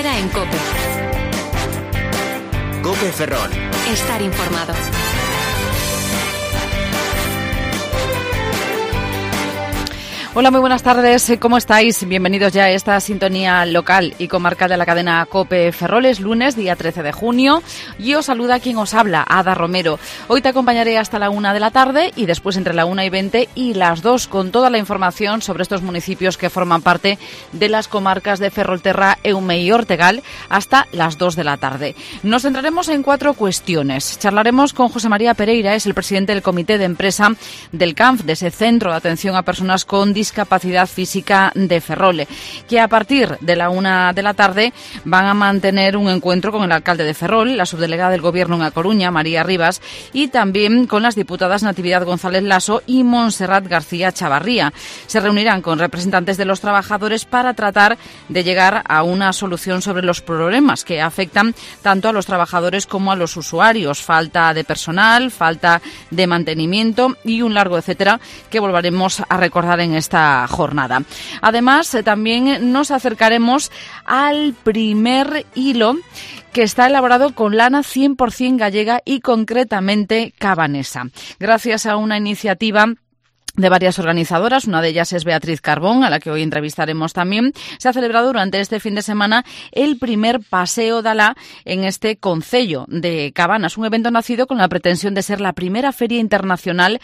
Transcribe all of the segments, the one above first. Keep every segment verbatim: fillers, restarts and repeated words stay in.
Herrera en COPE. COPE Ferrol. Estar informado. Hola, muy buenas tardes. ¿Cómo estáis? Bienvenidos ya a esta sintonía local y comarcal de la cadena COPE Ferrol. Es lunes, día trece de junio. Y os saluda quien os habla, Ada Romero. Hoy te acompañaré hasta la una de la tarde y después entre la una y veinte y las dos con toda la información sobre estos municipios que forman parte de las comarcas de Ferrolterra, Eume y Ortegal hasta las dos de la tarde. Nos centraremos en cuatro cuestiones. Charlaremos con José María Pereira, es el presidente del comité de empresa del C A N F, de ese Centro de Atención a Personas con Discapacidad Física de Ferrol, que a partir de la una de la tarde van a mantener un encuentro con el alcalde de Ferrol, la subdelegada del Gobierno en A Coruña, María Rivas, y también con las diputadas Natividad González Laso y Montserrat García Chavarría. Se reunirán con representantes de los trabajadores para tratar de llegar a una solución sobre los problemas que afectan tanto a los trabajadores como a los usuarios. Falta de personal, falta de mantenimiento y un largo etcétera que volveremos a recordar en esta esta jornada. Además, eh, también nos acercaremos al primer hilo que está elaborado con lana cien por ciento gallega y concretamente cabanesa. Gracias a una iniciativa de varias organizadoras, una de ellas es Beatriz Carbón, a la que hoy entrevistaremos también. Se ha celebrado durante este fin de semana el primer Paseo Dalá en este concello de Cabanas, un evento nacido con la pretensión de ser la primera feria internacional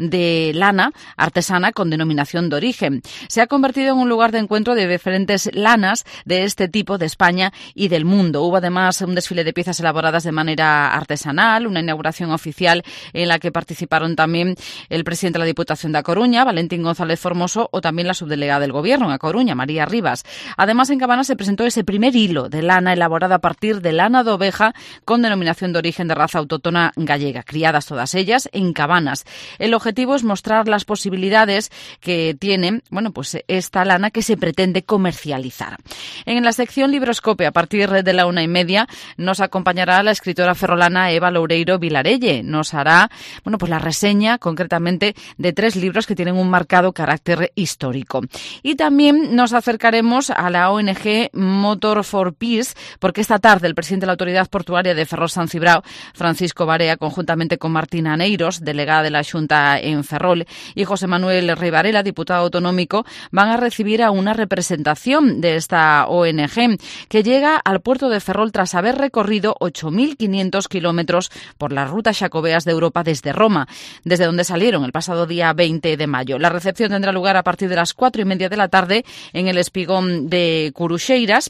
de lana artesana con denominación de origen. Se ha convertido en un lugar de encuentro de diferentes lanas de este tipo de España y del mundo. Hubo además un desfile de piezas elaboradas de manera artesanal, una inauguración oficial en la que participaron también el presidente de la Diputación de A Coruña, Valentín González Formoso, o también la subdelegada del Gobierno en A Coruña, María Rivas. Además, en Cabanas se presentó ese primer hilo de lana elaborada a partir de lana de oveja con denominación de origen de raza autóctona gallega, criadas todas ellas en Cabanas. El objetivo es mostrar las posibilidades que tiene, bueno, pues esta lana que se pretende comercializar. En la sección Libroscope, a partir de la una y media, nos acompañará la escritora ferrolana Eva Loureiro Vilarelle. Nos hará, bueno, pues la reseña concretamente de tres libros que tienen un marcado carácter histórico. Y también nos acercaremos a la O N G Motor for Peace, porque esta tarde el presidente de la Autoridad Portuaria de Ferrol San Cibrao, Francisco Barea, conjuntamente con Martina Neiros, delegada de la Xunta en Ferrol, y José Manuel Rey Varela, diputado autonómico, van a recibir a una representación de esta O N G que llega al puerto de Ferrol tras haber recorrido ocho mil quinientos kilómetros por las rutas xacobeas de Europa desde Roma, desde donde salieron el pasado día veinte de mayo. La recepción tendrá lugar a partir de las cuatro y media de la tarde en el espigón de Curuxeiras.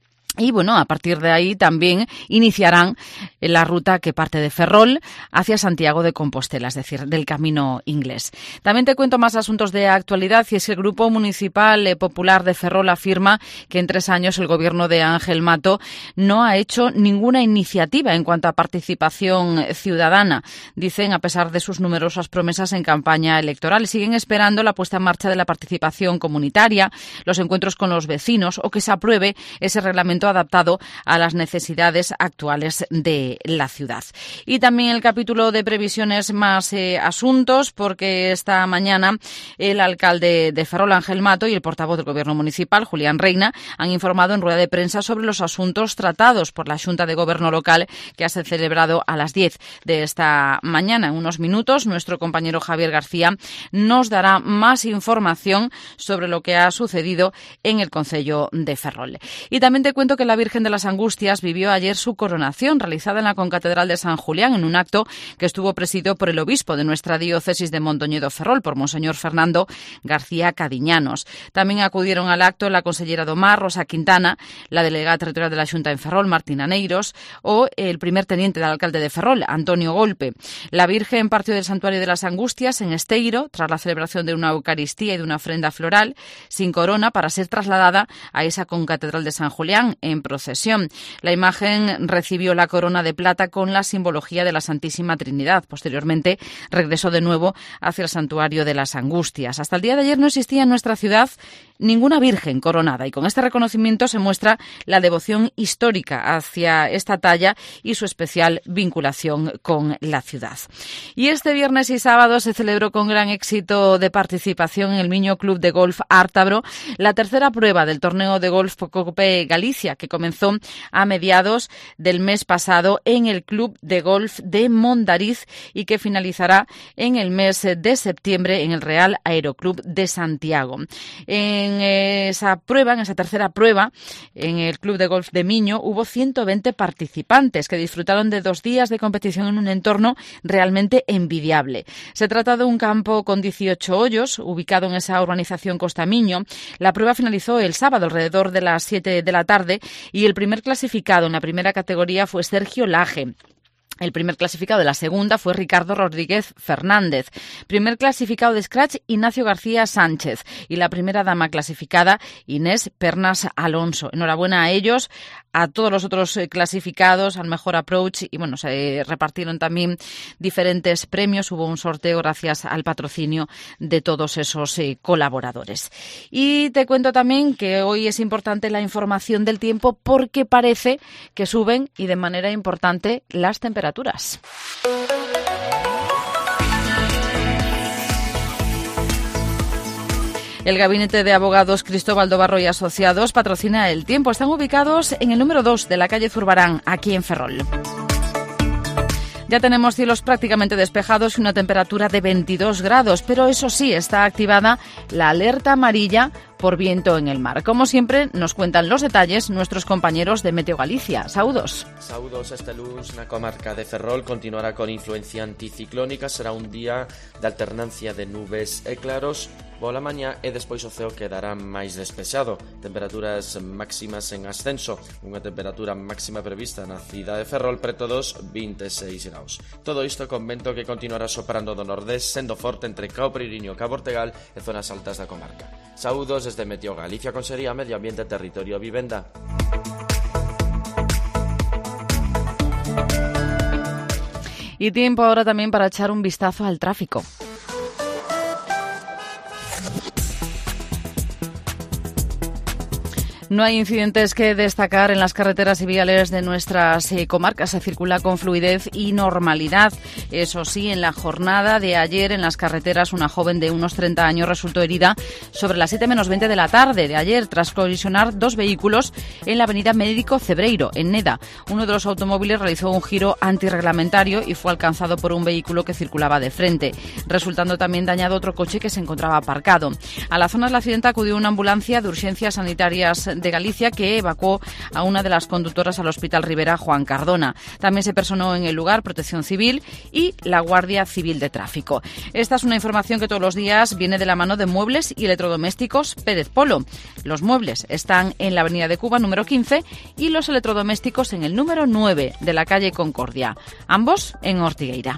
Y bueno, a partir de ahí también iniciarán la ruta que parte de Ferrol hacia Santiago de Compostela, es decir, del camino inglés. También te cuento más asuntos de actualidad, y es que el Grupo Municipal Popular de Ferrol afirma que en tres años el gobierno de Ángel Mato no ha hecho ninguna iniciativa en cuanto a participación ciudadana. Dicen, a pesar de sus numerosas promesas en campaña electoral, siguen esperando la puesta en marcha de la participación comunitaria, los encuentros con los vecinos o que se apruebe ese reglamento adaptado a las necesidades actuales de la ciudad. Y también el capítulo de previsiones más eh, asuntos, porque esta mañana el alcalde de Ferrol, Ángel Mato, y el portavoz del Gobierno municipal, Julián Reina, han informado en rueda de prensa sobre los asuntos tratados por la Xunta de Gobierno local que ha sido celebrado a las diez de esta mañana. En unos minutos, nuestro compañero Javier García nos dará más información sobre lo que ha sucedido en el concello de Ferrol. Y también te cuento que la Virgen de las Angustias vivió ayer su coronación, realizada en la concatedral de San Julián, en un acto que estuvo presidido por el obispo de nuestra diócesis de Mondoñedo Ferrol, por Monseñor Fernando García Cadiñanos. También acudieron al acto la consellera do Mar, Rosa Quintana, la delegada territorial de la Xunta en Ferrol, Martina Neiros, o el primer teniente del alcalde de Ferrol, Antonio Golpe. La Virgen partió del Santuario de las Angustias en Esteiro, tras la celebración de una Eucaristía y de una ofrenda floral, sin corona, para ser trasladada a esa concatedral de San Julián en procesión. La imagen recibió la corona de plata con la simbología de la Santísima Trinidad. Posteriormente regresó de nuevo hacia el Santuario de las Angustias. Hasta el día de ayer no existía en nuestra ciudad ninguna virgen coronada, y con este reconocimiento se muestra la devoción histórica hacia esta talla y su especial vinculación con la ciudad. Y este viernes y sábado se celebró con gran éxito de participación en el Miño Club de Golf Ártabro la tercera prueba del torneo de golf Cope Galicia, categoría, que comenzó a mediados del mes pasado en el Club de Golf de Mondariz y que finalizará en el mes de septiembre en el Real Aeroclub de Santiago. En esa prueba, en esa tercera prueba, en el Club de Golf de Miño, hubo ciento veinte participantes que disfrutaron de dos días de competición en un entorno realmente envidiable. Se trata de un campo con dieciocho hoyos, ubicado en esa urbanización Costa Miño. La prueba finalizó el sábado alrededor de las siete de la tarde y el primer clasificado en la primera categoría fue Sergio Laje. El primer clasificado de la segunda fue Ricardo Rodríguez Fernández. Primer clasificado de Scratch, Ignacio García Sánchez. Y la primera dama clasificada, Inés Pernas Alonso. Enhorabuena a ellos, a todos los otros clasificados, al mejor approach. Y bueno, se repartieron también diferentes premios. Hubo un sorteo gracias al patrocinio de todos esos eh, colaboradores. Y te cuento también que hoy es importante la información del tiempo porque parece que suben y de manera importante las temperaturas. El Gabinete de Abogados Cristóbal Dobarro y Asociados patrocina El Tiempo. Están ubicados en el número dos de la calle Zurbarán, aquí en Ferrol. Ya tenemos cielos prácticamente despejados y una temperatura de veintidós grados, pero eso sí, está activada la alerta amarilla por viento en el mar. Como siempre, nos cuentan los detalles nuestros compañeros de Meteo Galicia. Saúdos. Saúdos, este lunes na comarca de Ferrol continuará con influencia anticiclónica. Será un día de alternancia de nubes e claros pola mañá e despois o ceo quedará máis despexado. Temperaturas máximas en ascenso, unha temperatura máxima prevista na cidade de Ferrol preto dos vinte e seis graus. Todo isto con vento que continuará soprando do nordés, sendo forte entre Cao Preiriño, Cabo Ortegal e zonas altas da comarca. Saúdos desde Meteo Galicia, Consellería Medio Ambiente, Territorio e Vivenda. Y tiempo ahora también para echar un vistazo al tráfico. No hay incidentes que destacar en las carreteras y viales de nuestras eh, comarcas. Se circula con fluidez y normalidad. Eso sí, en la jornada de ayer en las carreteras una joven de unos treinta años resultó herida sobre las siete menos veinte de la tarde de ayer tras colisionar dos vehículos en la avenida Médico Cebreiro, en Neda. Uno de los automóviles realizó un giro antirreglamentario y fue alcanzado por un vehículo que circulaba de frente, resultando también dañado otro coche que se encontraba aparcado. A la zona del accidente acudió una ambulancia de urgencias sanitarias de Galicia que evacuó a una de las conductoras al Hospital Rivera Juan Cardona. También se personó en el lugar Protección Civil y la Guardia Civil de Tráfico. Esta es una información que todos los días viene de la mano de Muebles y Electrodomésticos Pérez Polo. Los muebles están en la Avenida de Cuba número quince y los electrodomésticos en el número nueve de la calle Concordia, ambos en Ortigueira.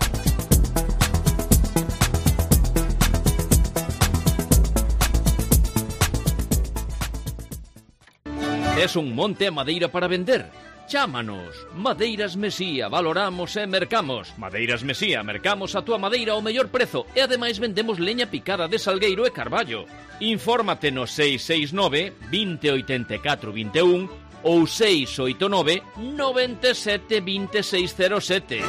Es un monte a madeira para vender? Chámanos. Madeiras Mesía, valoramos e mercamos. Madeiras Mesía, mercamos a túa madeira ao mellor prezo e ademais vendemos leña picada de salgueiro e carballo. Infórmate no seis seis nove, vinte, oitenta e catro, vinte e un ou seis oito nove, noventa e sete, vinte e seis cero sete.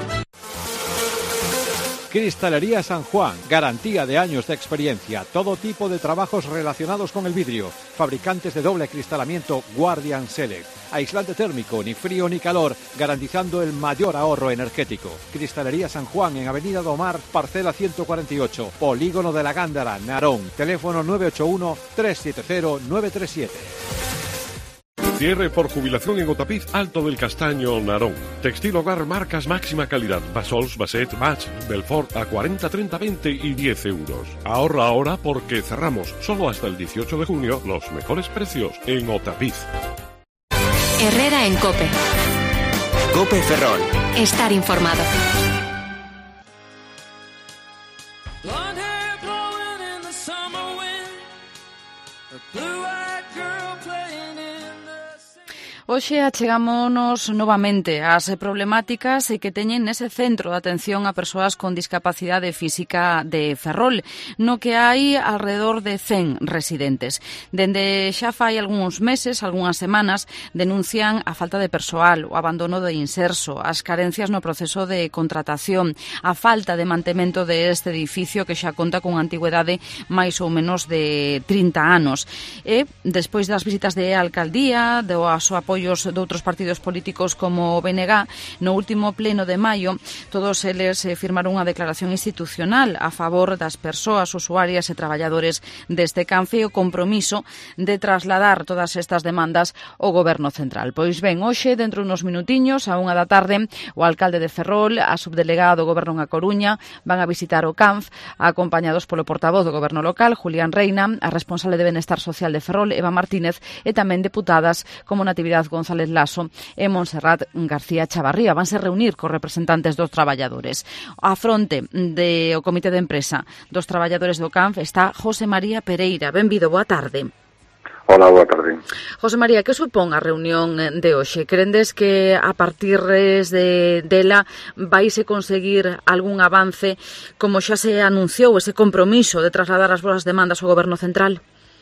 Cristalería San Juan, garantía de años de experiencia, todo tipo de trabajos relacionados con el vidrio, fabricantes de doble cristalamiento Guardian Select, aislante térmico, ni frío ni calor, garantizando el mayor ahorro energético. Cristalería San Juan en Avenida do Mar, parcela ciento cuarenta y ocho, Polígono de la Gándara, Narón, teléfono nueve ocho uno, tres siete cero, nueve tres siete. Cierre por jubilación en Otapiz, Alto del Castaño, Narón. Textil hogar marcas máxima calidad. Basols, Basset, Match, Belfort a cuarenta, treinta, veinte y diez euros. Ahorra ahora porque cerramos solo hasta el dieciocho de junio los mejores precios en Otapiz. Herrera en COPE. COPE Ferrol. Estar informado. Hoxe achegámonos novamente ás problemáticas que teñen nese centro de atención a persoas con discapacidade física de Ferrol, no que hai alrededor de cen residentes. Dende xa fai algúns meses, algunhas semanas, denuncian a falta de persoal, o abandono de inserso, as carencias no proceso de contratación, a falta de mantemento deste edificio que xa conta con antigüedade máis ou menos de trinta anos. E, despois das visitas de alcaldía, do aso apoio de outros partidos políticos como o B N G, no último pleno de maio, todos eles eh, firmaron unha declaración institucional a favor das persoas usuarias e traballadores deste Canfe e o compromiso de trasladar todas estas demandas ao Goberno Central. Pois ben, hoxe, dentro de unos minutiños, a unha da tarde, o alcalde de Ferrol, a subdelegada do Goberno en A Coruña, van a visitar o C A N F, acompañados polo portavoz do Goberno local, Julián Reina, a responsable de Benestar Social de Ferrol, Eva Martínez, e tamén deputadas como Natividad González Laso e Montserrat García Chavarría. Vanse reunir cos representantes dos traballadores. A fronte do Comité de Empresa dos Traballadores do C A N F está José María Pereira. Benvido, boa tarde. Hola, boa tarde. José María, que supón a reunión de hoxe? Crendes que a partir de dela vaise conseguir algún avance, como xa se anunciou ese compromiso de trasladar as vosas demandas ao Goberno Central?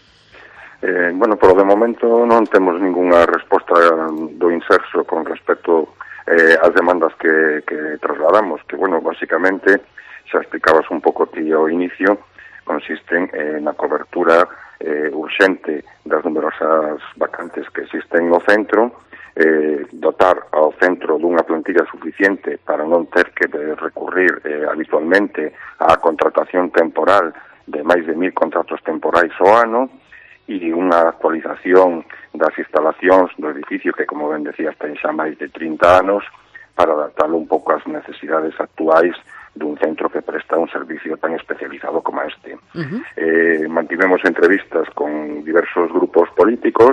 Eh, bueno, polo de momento non temos ningunha resposta do Inserso con respecto eh, ás demandas que, que trasladamos, que, bueno, basicamente, xa explicabas un pouco ti ao inicio, consisten eh, na cobertura eh, urxente das numerosas vacantes que existen no centro, eh, dotar ao centro dunha plantilla suficiente para non ter que recurrir eh, habitualmente á contratación temporal de máis de mil contratos temporais ao ano, e unha actualización das instalacións do edificio que, como ben decías, ten xa máis de trinta anos, para adaptarlo un pouco ás necesidades actuais dun centro que presta un servicio tan especializado como este. Uh-huh. Eh, mantivemos entrevistas con diversos grupos políticos,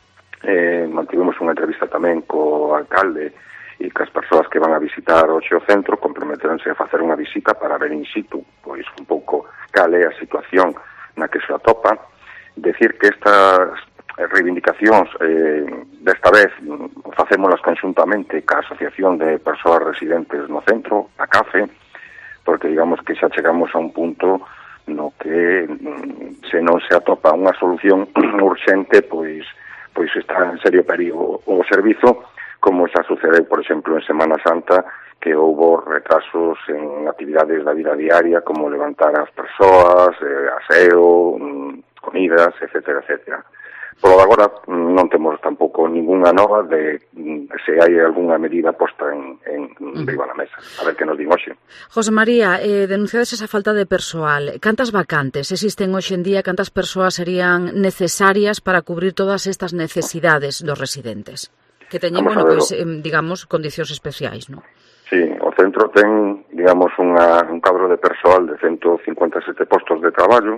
eh, mantivemos unha entrevista tamén co alcalde e cas persoas que van a visitar hoxe o centro, comprometeronse a facer unha visita para ver in situ, pois un pouco cal é a situación na que se atopa. Decir que estas reivindicacións eh, desta vez facémolas conxuntamente ca Asociación de Persoas Residentes no Centro, a CAFE, porque digamos que xa chegamos a un punto no que se non se atopa unha solución urxente, pois pois está en serio perigo o servizo, como xa sucedeu, por exemplo, en Semana Santa, que houbo retrasos en actividades da vida diaria, como levantar as persoas, eh, aseo, comidas, etcétera, etcétera. Por agora non temos tampouco ningunha nova de se hai algunha medida posta en, en uh-huh. riba na mesa. A ver que nos din hoxe. José María, eh, denunciades esa falta de persoal. Cantas vacantes existen hoxe en día? Cantas persoas serían necesarias para cubrir todas estas necesidades dos residentes? Que teñen, bueno, pues, eh, digamos, condicións especiais, non? Sí, o centro ten, digamos, unha, un cadro de persoal de ciento cincuenta e sete postos de traballo.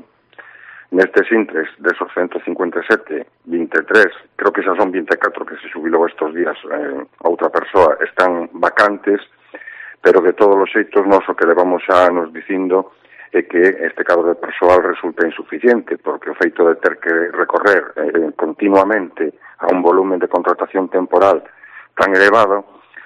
Nestes intres, desos ciento cincuenta e sete, vinte e tres, creo que xa son vinte e catro que se xubilou estos días eh, outra persoa, están vacantes, pero de todos os xeitos nos o que levamos xa nos dicindo é que este cadro de persoal resulta insuficiente, porque o feito de ter que recorrer eh, continuamente a un volumen de contratación temporal tan elevado,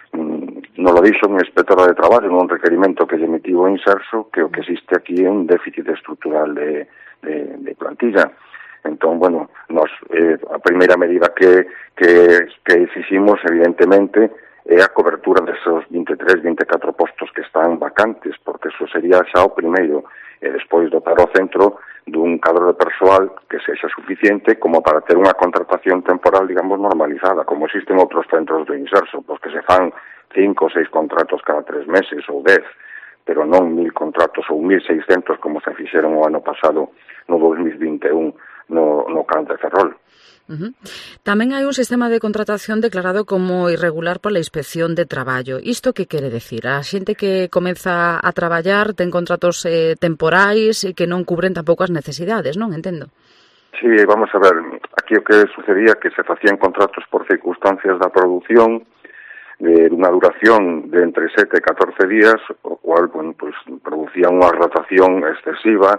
mm, non lo dixo un inspectora de traballo nun requerimento que lle emitiu o Inserso, que o que existe aquí é un déficit estrutural de De, de plantilla. Entón, bueno, nos, eh, a primeira medida que, que, que exiximos, evidentemente, é a cobertura desos vinte e tres, vinte e catro postos que están vacantes, porque eso sería xa o primeiro, e despois dotar o centro dun cadro de persoal que sexa suficiente como para ter unha contratación temporal, digamos, normalizada, como existen outros centros de Inserso, pois que se fan cinco ou seis contratos cada tres meses ou dez, pero non mil contratos ou mil seiscentos como se fixeron o ano pasado no dos mil vinte e un no, no C A N F de Ferrol. Uh-huh. Tamén hai un sistema de contratación declarado como irregular pola Inspección de Traballo. Isto que quere decir? A xente que comeza a traballar ten contratos eh, temporais e que non cubren tampouco as necesidades, non? Entendo. Sí, vamos a ver, aquí o que sucedía que se facían contratos por circunstancias da produción de unha duración de entre sete e catorce días, o cual, bueno, pues, producía unha rotación excesiva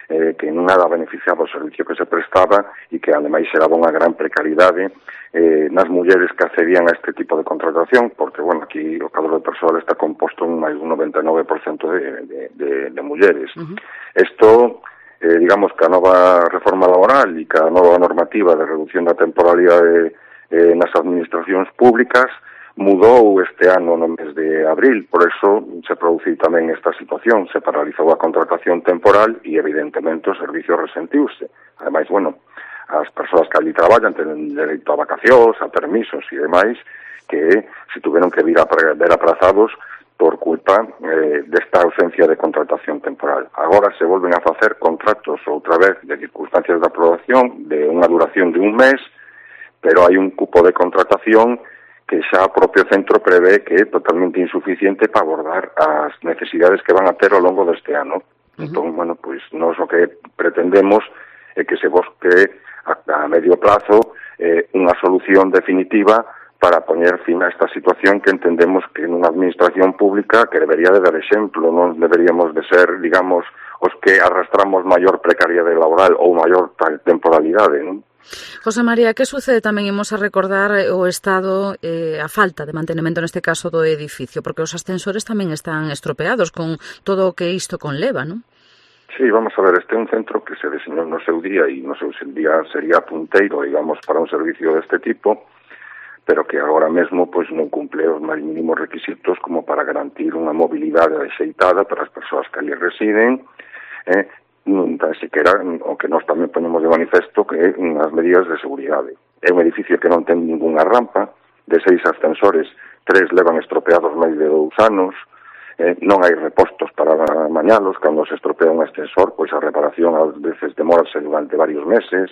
eh, que en nada beneficiaba o servicio que se prestaba e que ademais xeraba unha gran precariedade eh, nas mulleres que accedían a este tipo de contratación, porque, bueno, aquí o cadro de persoal está composto en máis dun noventa e nove por cento de, de, de, de mulleres. Uh-huh. Isto, eh, digamos que a nova reforma laboral e que a nova normativa de reducción da temporalidade eh, nas administracións públicas mudou este ano no mes de abril, por eso se produciu tamén esta situación, se paralizou a contratación temporal e evidentemente o servicio resentiuse. Ademais, bueno, as persoas que ali traballan tenen dereito a vacacións, a permisos e demais, que se tuveron que vir a ver aprazados por culpa eh, desta ausencia de contratación temporal. Agora se volven a facer contratos outra vez de circunstancias de aprobación de unha duración de un mes, pero hai un cupo de contratación que xa o propio centro prevé que é totalmente insuficiente para abordar as necesidades que van a ter ao longo deste ano. Uh-huh. Entón, bueno, pois nós o que pretendemos é que se busque a, a medio plazo eh, unha solución definitiva para poñer fin a esta situación que entendemos que nunha administración pública que debería de dar exemplo, non deberíamos de ser, digamos, os que arrastramos maior precariedade laboral ou maior temporalidade, non? José María, que sucede tamén? Imos a recordar o estado, eh, a falta de mantenimento neste caso do edificio, porque os ascensores tamén están estropeados con todo o que isto conleva, non? Sí, vamos a ver, este é un centro que se diseñou no seu día e no seu día sería punteiro, digamos, para un servicio deste tipo, pero que agora mesmo pois non cumple os máis mínimos requisitos como para garantir unha mobilidade axeitada para as persoas que ali residen, eh, tan siquiera o que nós tamén ponemos de manifesto que é unhas medidas de seguridade. É un edificio que non ten ninguna rampa, de seis ascensores, tres levan estropeados máis de dous anos, eh, non hai repostos para mañalos, cando se estropea un ascensor, pois a reparación ás veces demorase durante varios meses,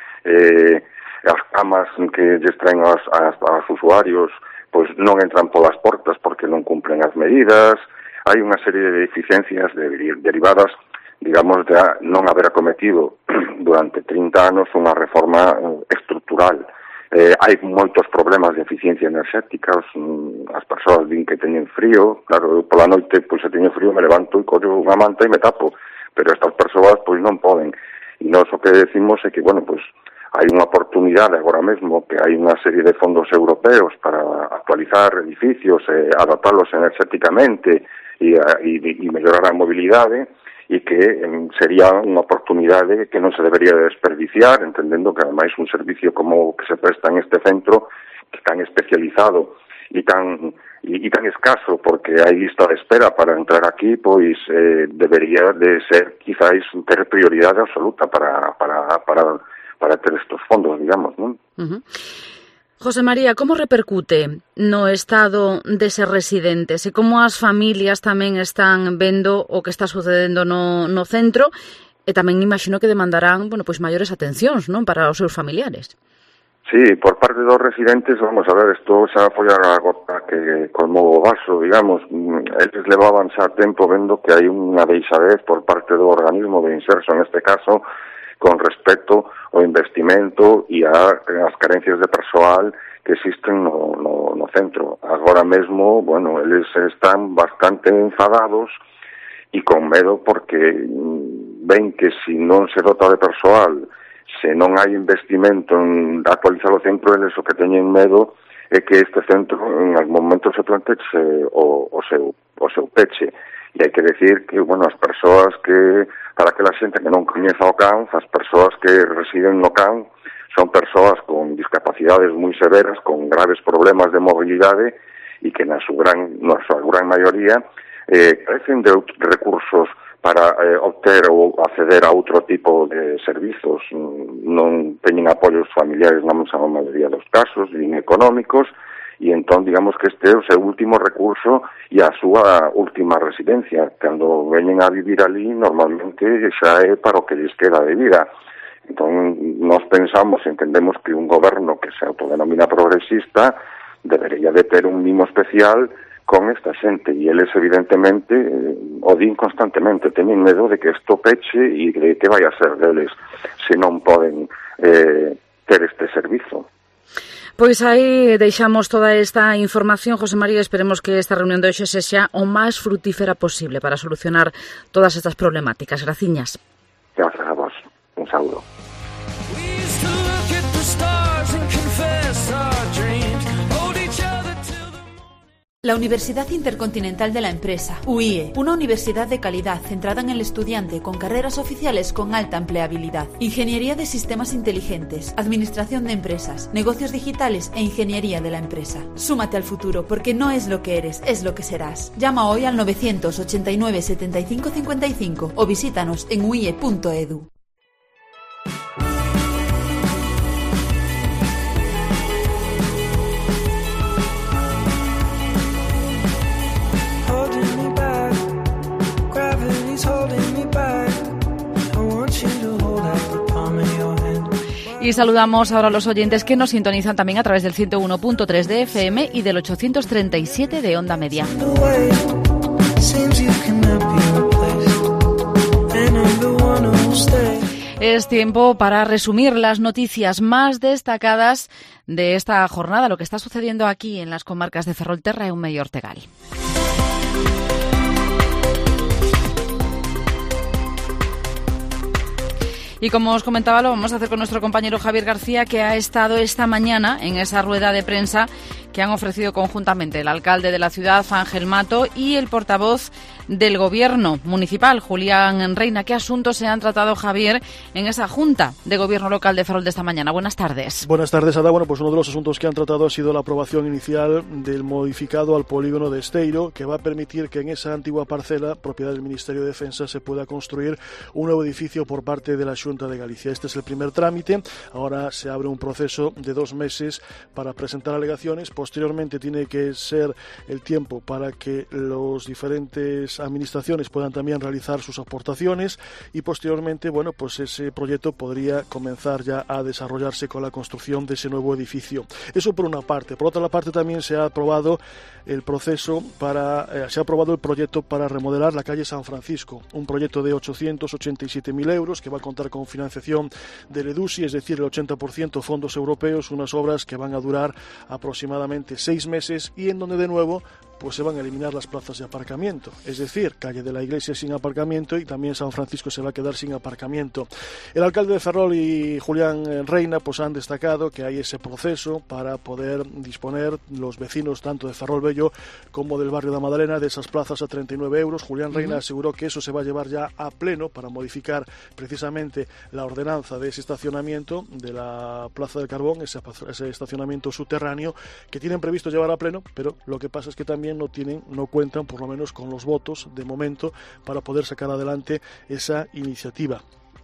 eh, as camas que lles traen aos, aos, aos usuarios pois non entran polas portas porque non cumplen as medidas, hai unha serie de deficiencias de, derivadas digamos, de non haber acometido durante trinta anos unha reforma estrutural. Eh, hai moitos problemas de eficiencia enerxética, os, as persoas din que teñen frío, claro, eu pola noite, pois se teño frío me levanto e collo unha manta e me tapo, pero estas persoas, pois non poden. E nós o que decimos é que, bueno, pois hai unha oportunidade agora mesmo, que hai unha serie de fondos europeos para actualizar edificios, eh, adaptarlos enerxéticamente e, e, e mellorar a mobilidade, e que eh, sería unha oportunidade que non se debería desperdiciar, entendendo que ademais un servicio como que se presta en este centro, que tan especializado e tan e, e tan escaso, porque hai lista de espera para entrar aquí, pois eh, debería de ser quizáis ter prioridade absoluta para, para, para, para ter estos fondos, digamos, non? Uh-huh. José María, como repercute no estado deses residentes e como as familias tamén están vendo o que está sucedendo no, no centro e tamén imagino que demandarán, bueno, pois maiores atencións, non, para os seus familiares? Sí, por parte dos residentes, vamos a ver, isto xa foi a gota que colmou o vaso, digamos, eles levaban xa tempo vendo que hai unha deixadez por parte do organismo de inserso, en este caso, con respecto ao investimento e a, as carencias de persoal que existen no, no, no centro. Agora mesmo, bueno, eles están bastante enfadados e con medo porque ven que se non se dota de persoal, se non hai investimento en actualizar o centro, eles o que teñen medo é que este centro en algún momento se plantexe o, o, seu, o seu peche. E hai que decir que, bueno, as persoas que, para aquela xente que non coñeza o C A N, as persoas que residen no C A N son persoas con discapacidades moi severas, con graves problemas de mobilidade e que na súa gran, na súa gran maioría eh, carecen de recursos para eh, obter ou acceder a outro tipo de servizos. Non teñen apoios familiares na maioría dos casos, nin económicos, e entón, digamos que este é o seu último recurso e a súa última residencia. Cando veñen a vivir ali, normalmente xa é para o que lles queda de vida. Entón, nós pensamos, entendemos que un goberno que se autodenomina progresista debería de ter un mimo especial con esta xente, e eles evidentemente o din constantemente, teñen medo de que isto peche e de que vai a ser deles se non poden eh, ter este servizo. Pois aí deixamos toda esta información, José María, esperemos que esta reunión de hoxe sexa o máis frutífera posible para solucionar todas estas problemáticas. Graciñas. Gracias. Sauro. La Universidad Intercontinental de la Empresa, U I E, una universidad de calidad centrada en el estudiante con carreras oficiales con alta empleabilidad, ingeniería de sistemas inteligentes, administración de empresas, negocios digitales e ingeniería de la empresa. Súmate al futuro porque no es lo que eres, es lo que serás. Llama hoy al novecientos ochenta y nueve setenta y cinco cincuenta y cinco o visítanos en u i e punto e d u. Y saludamos ahora a los oyentes que nos sintonizan también a través del ciento uno punto tres de F M y del ochocientos treinta y siete de Onda Media. Es tiempo para resumir las noticias más destacadas de esta jornada, lo que está sucediendo aquí en las comarcas de Ferrolterra, Eume y Ortegal. Y como os comentaba, lo vamos a hacer con nuestro compañero Javier García, que ha estado esta mañana en esa rueda de prensa que han ofrecido conjuntamente el alcalde de la ciudad, Ángel Mato, y el portavoz del Gobierno municipal, Julián Reina. ¿Qué asuntos se han tratado, Javier, en esa Junta de Gobierno local de Ferrol de esta mañana? Buenas tardes. Buenas tardes, Ada. Bueno, pues uno de los asuntos que han tratado ha sido la aprobación inicial del modificado al polígono de Esteiro, que va a permitir que en esa antigua parcela, propiedad del Ministerio de Defensa, se pueda construir un nuevo edificio por parte de la Xunta de Galicia. Este es el primer trámite. Ahora se abre un proceso de dos meses para presentar alegaciones. Posteriormente tiene que ser el tiempo para que los diferentes administraciones puedan también realizar sus aportaciones y posteriormente, bueno, pues ese proyecto podría comenzar ya a desarrollarse con la construcción de ese nuevo edificio. Eso por una parte. Por otra parte también se ha aprobado el proceso para, eh, se ha aprobado el proyecto para remodelar la calle San Francisco, un proyecto de ochocientos ochenta y siete mil euros que va a contar con financiación del EDUSI, es decir, el ochenta por ciento fondos europeos, unas obras que van a durar aproximadamente seis meses y en donde de nuevo pues se van a eliminar las plazas de aparcamiento, es decir, calle de la Iglesia sin aparcamiento y también San Francisco se va a quedar sin aparcamiento. El alcalde de Ferrol y Julián Reina pues han destacado que hay ese proceso para poder disponer los vecinos tanto de Ferrol Bello como del barrio de Madalena de esas plazas a treinta y nueve euros. Julián Reina uh-huh. aseguró que eso se va a llevar ya a pleno para modificar precisamente la ordenanza de ese estacionamiento de la Plaza del Carbón, ese, ese estacionamiento subterráneo que tienen previsto llevar a pleno, pero lo que pasa es que también no tienen, no cuentan por lo menos con los votos de momento para poder sacar adelante esa iniciativa.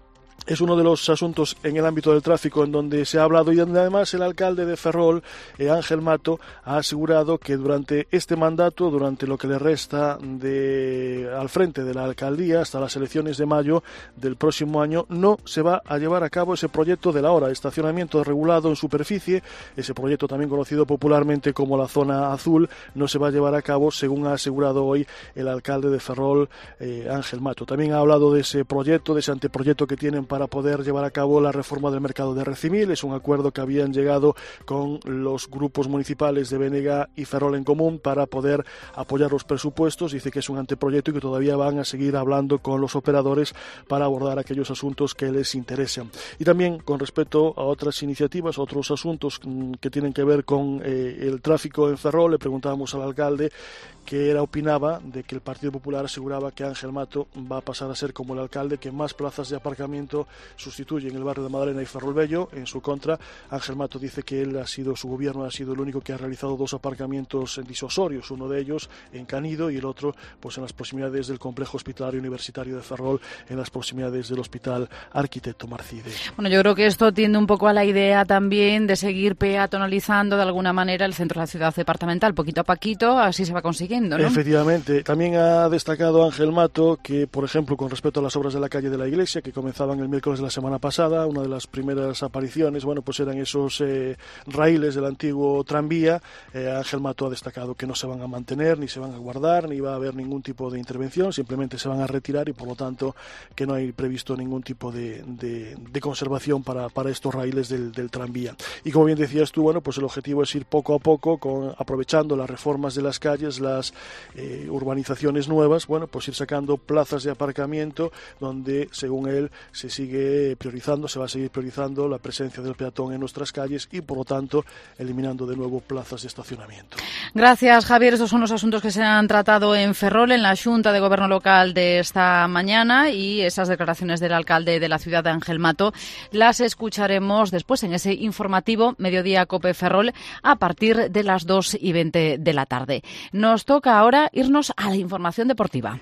Es uno de los asuntos en el ámbito del tráfico en donde se ha hablado y donde además el alcalde de Ferrol, eh, Ángel Mato, ha asegurado que durante este mandato, durante lo que le resta de, al frente de la alcaldía hasta las elecciones de mayo del próximo año, no se va a llevar a cabo ese proyecto de la hora, estacionamiento regulado en superficie, ese proyecto también conocido popularmente como la zona azul, no se va a llevar a cabo según ha asegurado hoy el alcalde de Ferrol, eh, Ángel Mato. También ha hablado de ese proyecto, de ese anteproyecto que tienen para poder llevar a cabo la reforma del mercado de Recimil. Es un acuerdo que habían llegado con los grupos municipales de Bénega y Ferrol en común para poder apoyar los presupuestos. Dice que es un anteproyecto y que todavía van a seguir hablando con los operadores para abordar aquellos asuntos que les interesan. Y también con respecto a otras iniciativas, otros asuntos que tienen que ver con eh, el tráfico en Ferrol, le preguntábamos al alcalde que era opinaba de que el Partido Popular aseguraba que Ángel Mato va a pasar a ser como el alcalde que más plazas de aparcamiento sustituye en el barrio de Madalena y Ferrol Bello. En su contra, Ángel Mato dice que él ha sido, su gobierno ha sido el único que ha realizado dos aparcamientos disuasorios, uno de ellos en Canido y el otro pues en las proximidades del complejo hospitalario universitario de Ferrol, en las proximidades del Hospital Arquitecto Marcide. Bueno, yo creo que esto tiende un poco a la idea también de seguir peatonalizando de alguna manera el centro de la ciudad departamental, poquito a poquito, así se va consiguiendo, ¿no? Efectivamente. También ha destacado Ángel Mato que, por ejemplo, con respecto a las obras de la calle de la Iglesia, que comenzaban el miércoles de la semana pasada, una de las primeras apariciones, bueno, pues eran esos eh, raíles del antiguo tranvía. Eh, Ángel Mato ha destacado que no se van a mantener, ni se van a guardar, ni va a haber ningún tipo de intervención, simplemente se van a retirar y, por lo tanto, que no hay previsto ningún tipo de, de, de conservación para, para estos raíles del, del tranvía. Y como bien decías tú, bueno, pues el objetivo es ir poco a poco, con, aprovechando las reformas de las calles, las eh, urbanizaciones nuevas, bueno, pues ir sacando plazas de aparcamiento donde, según él, se sigue sigue priorizando, se va a seguir priorizando la presencia del peatón en nuestras calles y, por lo tanto, eliminando de nuevo plazas de estacionamiento. Gracias, Javier. Estos son los asuntos que se han tratado en Ferrol, en la Xunta de Gobierno Local de esta mañana, y esas declaraciones del alcalde de la ciudad de Ángel Mato las escucharemos después en ese informativo Mediodía COPE Ferrol a partir de las dos y veinte de la tarde. Nos toca ahora irnos a la información deportiva.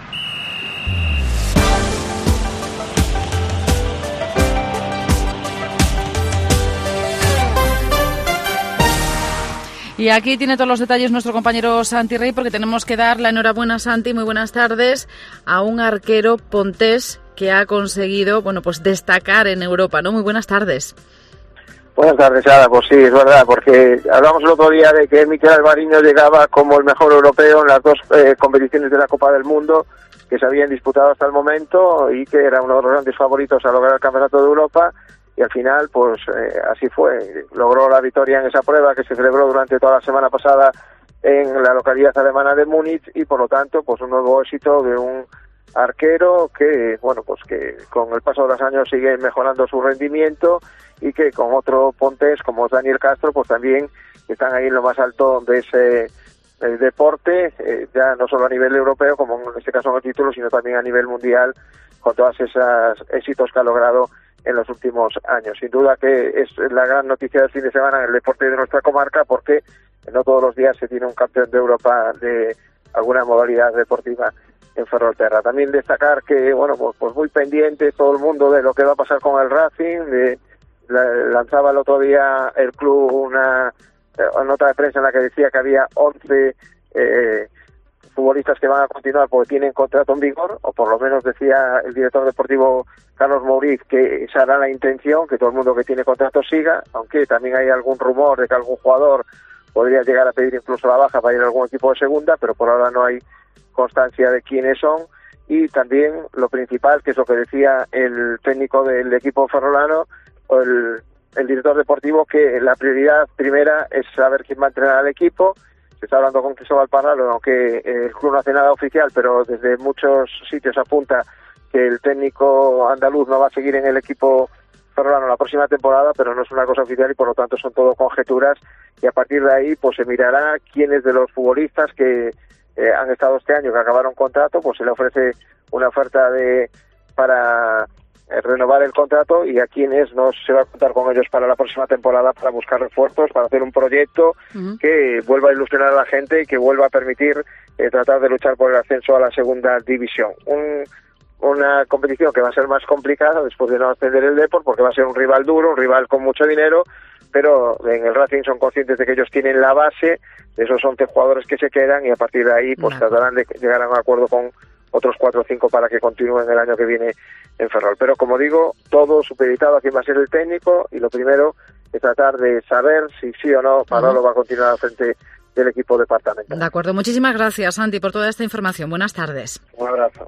Y aquí tiene todos los detalles nuestro compañero Santi Rey, porque tenemos que dar la enhorabuena, Santi, muy buenas tardes, a un arquero pontés que ha conseguido, bueno, pues destacar en Europa, ¿no? Muy buenas tardes. Buenas tardes, Ada. Pues sí, es verdad, porque hablamos el otro día de que Mikel Alvariño llegaba como el mejor europeo en las dos eh, competiciones de la Copa del Mundo que se habían disputado hasta el momento y que era uno de los grandes favoritos a lograr el Campeonato de Europa. Y al final, pues eh, así fue. Logró la victoria en esa prueba que se celebró durante toda la semana pasada en la localidad alemana de Múnich y, por lo tanto, pues un nuevo éxito de un arquero que, bueno, pues que con el paso de los años sigue mejorando su rendimiento y que con otro pontés como Daniel Castro, pues también están ahí en lo más alto de ese eh, deporte, eh, ya no solo a nivel europeo, como en este caso en el título, sino también a nivel mundial, con todos esos éxitos que ha logrado en los últimos años. Sin duda que es la gran noticia del fin de semana en el deporte de nuestra comarca, porque no todos los días se tiene un campeón de Europa de alguna modalidad deportiva en Ferrolterra. También destacar que, bueno, pues, pues muy pendiente todo el mundo de lo que va a pasar con el Racing. De, la, lanzaba el otro día el club una eh, nota de prensa en la que decía que había once eh, futbolistas que van a continuar porque tienen contrato en vigor, o por lo menos decía el director deportivo Carlos Mouriz que esa era la intención, que todo el mundo que tiene contrato siga, aunque también hay algún rumor de que algún jugador podría llegar a pedir incluso la baja para ir a algún equipo de segunda, pero por ahora no hay constancia de quiénes son. Y también lo principal, que es lo que decía el técnico del equipo ferrolano, o el, el director deportivo, que la prioridad primera es saber quién va a entrenar al equipo. Se está hablando con Cristóbal Parralo, aunque el club no hace nada oficial, pero desde muchos sitios apunta que el técnico andaluz no va a seguir en el equipo ferrolano la próxima temporada, pero no es una cosa oficial y por lo tanto son todo conjeturas, y a partir de ahí pues se mirará quiénes de los futbolistas que eh, han estado este año, que acabaron contrato, pues se le ofrece una oferta de para eh, renovar el contrato, y a quienes no se va a contar con ellos para la próxima temporada para buscar refuerzos, para hacer un proyecto uh-huh. que vuelva a ilusionar a la gente y que vuelva a permitir eh, tratar de luchar por el ascenso a la segunda división. Un una competición que va a ser más complicada después de no ascender el Depor, porque va a ser un rival duro, un rival con mucho dinero, pero en el Racing son conscientes de que ellos tienen la base de esos once jugadores que se quedan, y a partir de ahí pues claro. tratarán de llegar a un acuerdo con otros cuatro o cinco para que continúen el año que viene en Ferrol. Pero como digo, todo supeditado a quién va a ser el técnico, y lo primero es tratar de saber si sí o no Parralo uh-huh. va a continuar al frente del equipo departamental. De acuerdo, muchísimas gracias, Santi, por toda esta información. Buenas tardes. Un abrazo.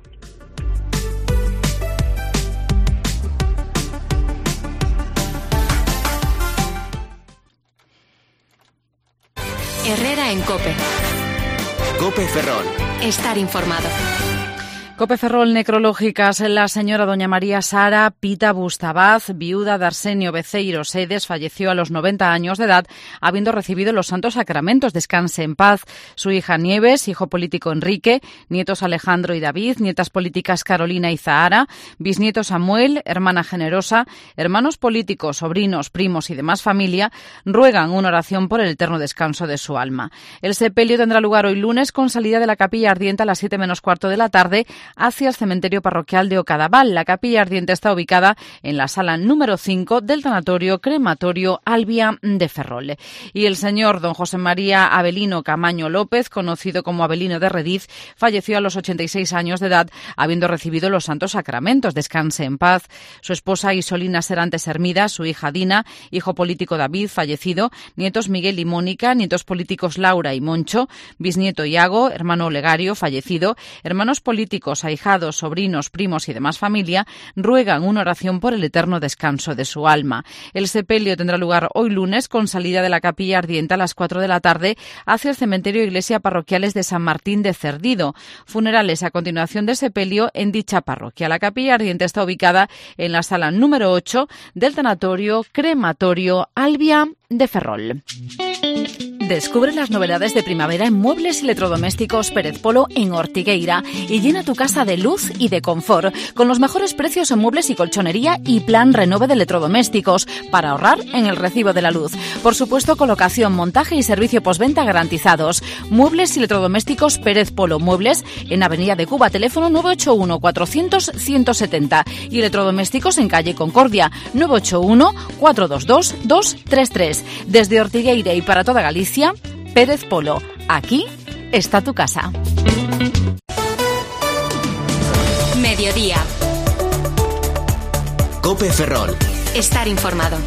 Herrera en COPE. COPE Ferrol. Estar informado. COPE Ferrol, necrológicas. La señora doña María Sara Pita Bustabaz, viuda de Arsenio Beceiro Sedes, falleció a los noventa años de edad, habiendo recibido los santos sacramentos. Descanse en paz. Su hija Nieves, hijo político Enrique, nietos Alejandro y David, nietas políticas Carolina y Zahara, bisnieto Samuel, hermana generosa, hermanos políticos, sobrinos, primos y demás familia, ruegan una oración por el eterno descanso de su alma. El sepelio tendrá lugar hoy lunes con salida de la capilla ardiente a las siete menos cuarto de la tarde hacia el cementerio parroquial de Ocadaval. La capilla ardiente está ubicada en la sala número cinco del tanatorio crematorio Albia de Ferrol. Y el señor don José María Avelino Camaño López, conocido como Avelino de Rediz, falleció a los ochenta y seis años de edad, habiendo recibido los santos sacramentos. Descanse en paz. Su esposa Isolina Serantes Hermida, su hija Dina, hijo político David, fallecido, nietos Miguel y Mónica, nietos políticos Laura y Moncho, bisnieto Iago, hermano Olegario, fallecido, hermanos políticos amigos, ahijados, sobrinos, primos y demás familia ruegan una oración por el eterno descanso de su alma. El sepelio tendrá lugar hoy lunes con salida de la capilla ardiente a las cuatro de la tarde hacia el cementerio Iglesia Parroquiales de San Martín de Cerdido. Funerales a continuación del sepelio en dicha parroquia. La capilla ardiente está ubicada en la sala número ocho del tanatorio crematorio Albia de Ferrol. Descubre las novedades de primavera en muebles y electrodomésticos Pérez Polo en Ortigueira y llena tu casa de luz y de confort con los mejores precios en muebles y colchonería y plan renove de electrodomésticos para ahorrar en el recibo de la luz. Por supuesto, colocación, montaje y servicio postventa garantizados. Muebles y electrodomésticos Pérez Polo Muebles en Avenida de Cuba, teléfono nueve ocho uno, cuatrocientos, ciento setenta y electrodomésticos en calle Concordia nueve ocho uno, cuatro dos dos, dos tres tres. Desde Ortigueira y para toda Galicia, Pérez Polo. Aquí está tu casa. Mediodía. COPE Ferrol. Estar informado.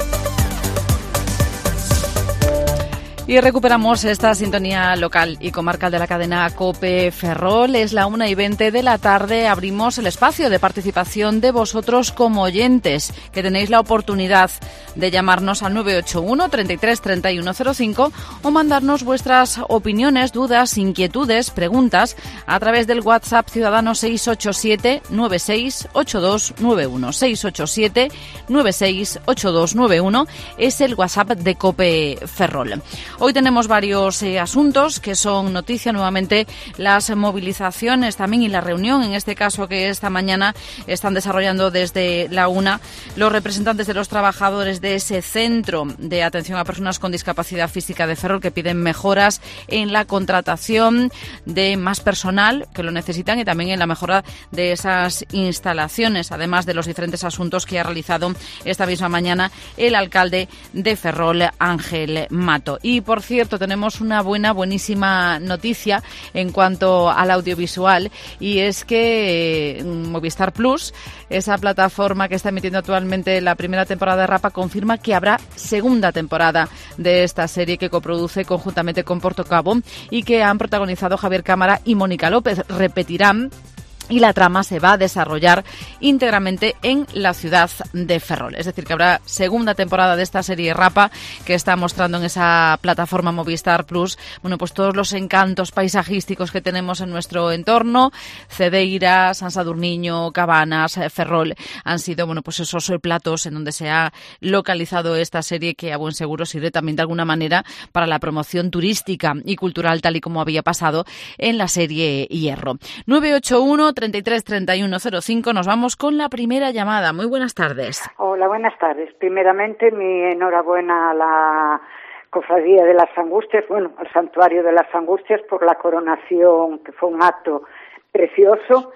Y recuperamos esta sintonía local y comarcal de la cadena COPE Ferrol. Es la una y veinte de la tarde. Abrimos el espacio de participación de vosotros como oyentes, que tenéis la oportunidad de llamarnos al nueve ocho uno, treinta y tres, treinta y uno cero cinco o mandarnos vuestras opiniones, dudas, inquietudes, preguntas a través del WhatsApp ciudadano seis ocho siete, nueve seis ocho dos nueve uno. seis ocho siete, nueve seis ocho dos nueve uno es el WhatsApp de COPE Ferrol. Hoy tenemos varios eh, asuntos que son noticia, nuevamente las movilizaciones también y la reunión, en este caso que esta mañana están desarrollando desde la UNA los representantes de los trabajadores de ese centro de atención a personas con discapacidad física de Ferrol, que piden mejoras en la contratación de más personal que lo necesitan y también en la mejora de esas instalaciones, además de los diferentes asuntos que ha realizado esta misma mañana el alcalde de Ferrol, Ángel Mato. Y por cierto, tenemos una buena, buenísima noticia en cuanto al audiovisual, y es que eh, Movistar Plus, esa plataforma que está emitiendo actualmente la primera temporada de Rapa, confirma que habrá segunda temporada de esta serie que coproduce conjuntamente con Portocabo y que han protagonizado Javier Cámara y Mónica López. Repetirán y la trama se va a desarrollar íntegramente en la ciudad de Ferrol. Es decir, que habrá segunda temporada de esta serie Rapa, que está mostrando en esa plataforma Movistar Plus, bueno, pues todos los encantos paisajísticos que tenemos en nuestro entorno. Cedeira, San Sadurniño, Cabanas, Ferrol han sido, bueno, pues esos platos en donde se ha localizado esta serie, que a buen seguro sirve también de alguna manera para la promoción turística y cultural, tal y como había pasado en la serie Hierro. nueve ocho uno, treinta y tres, treinta y uno cero cinco. Nos vamos con la primera llamada. Muy buenas tardes. Hola, buenas tardes. Primeramente, mi enhorabuena a la Cofradía de las Angustias, bueno, al Santuario de las Angustias, por la coronación, que fue un acto precioso.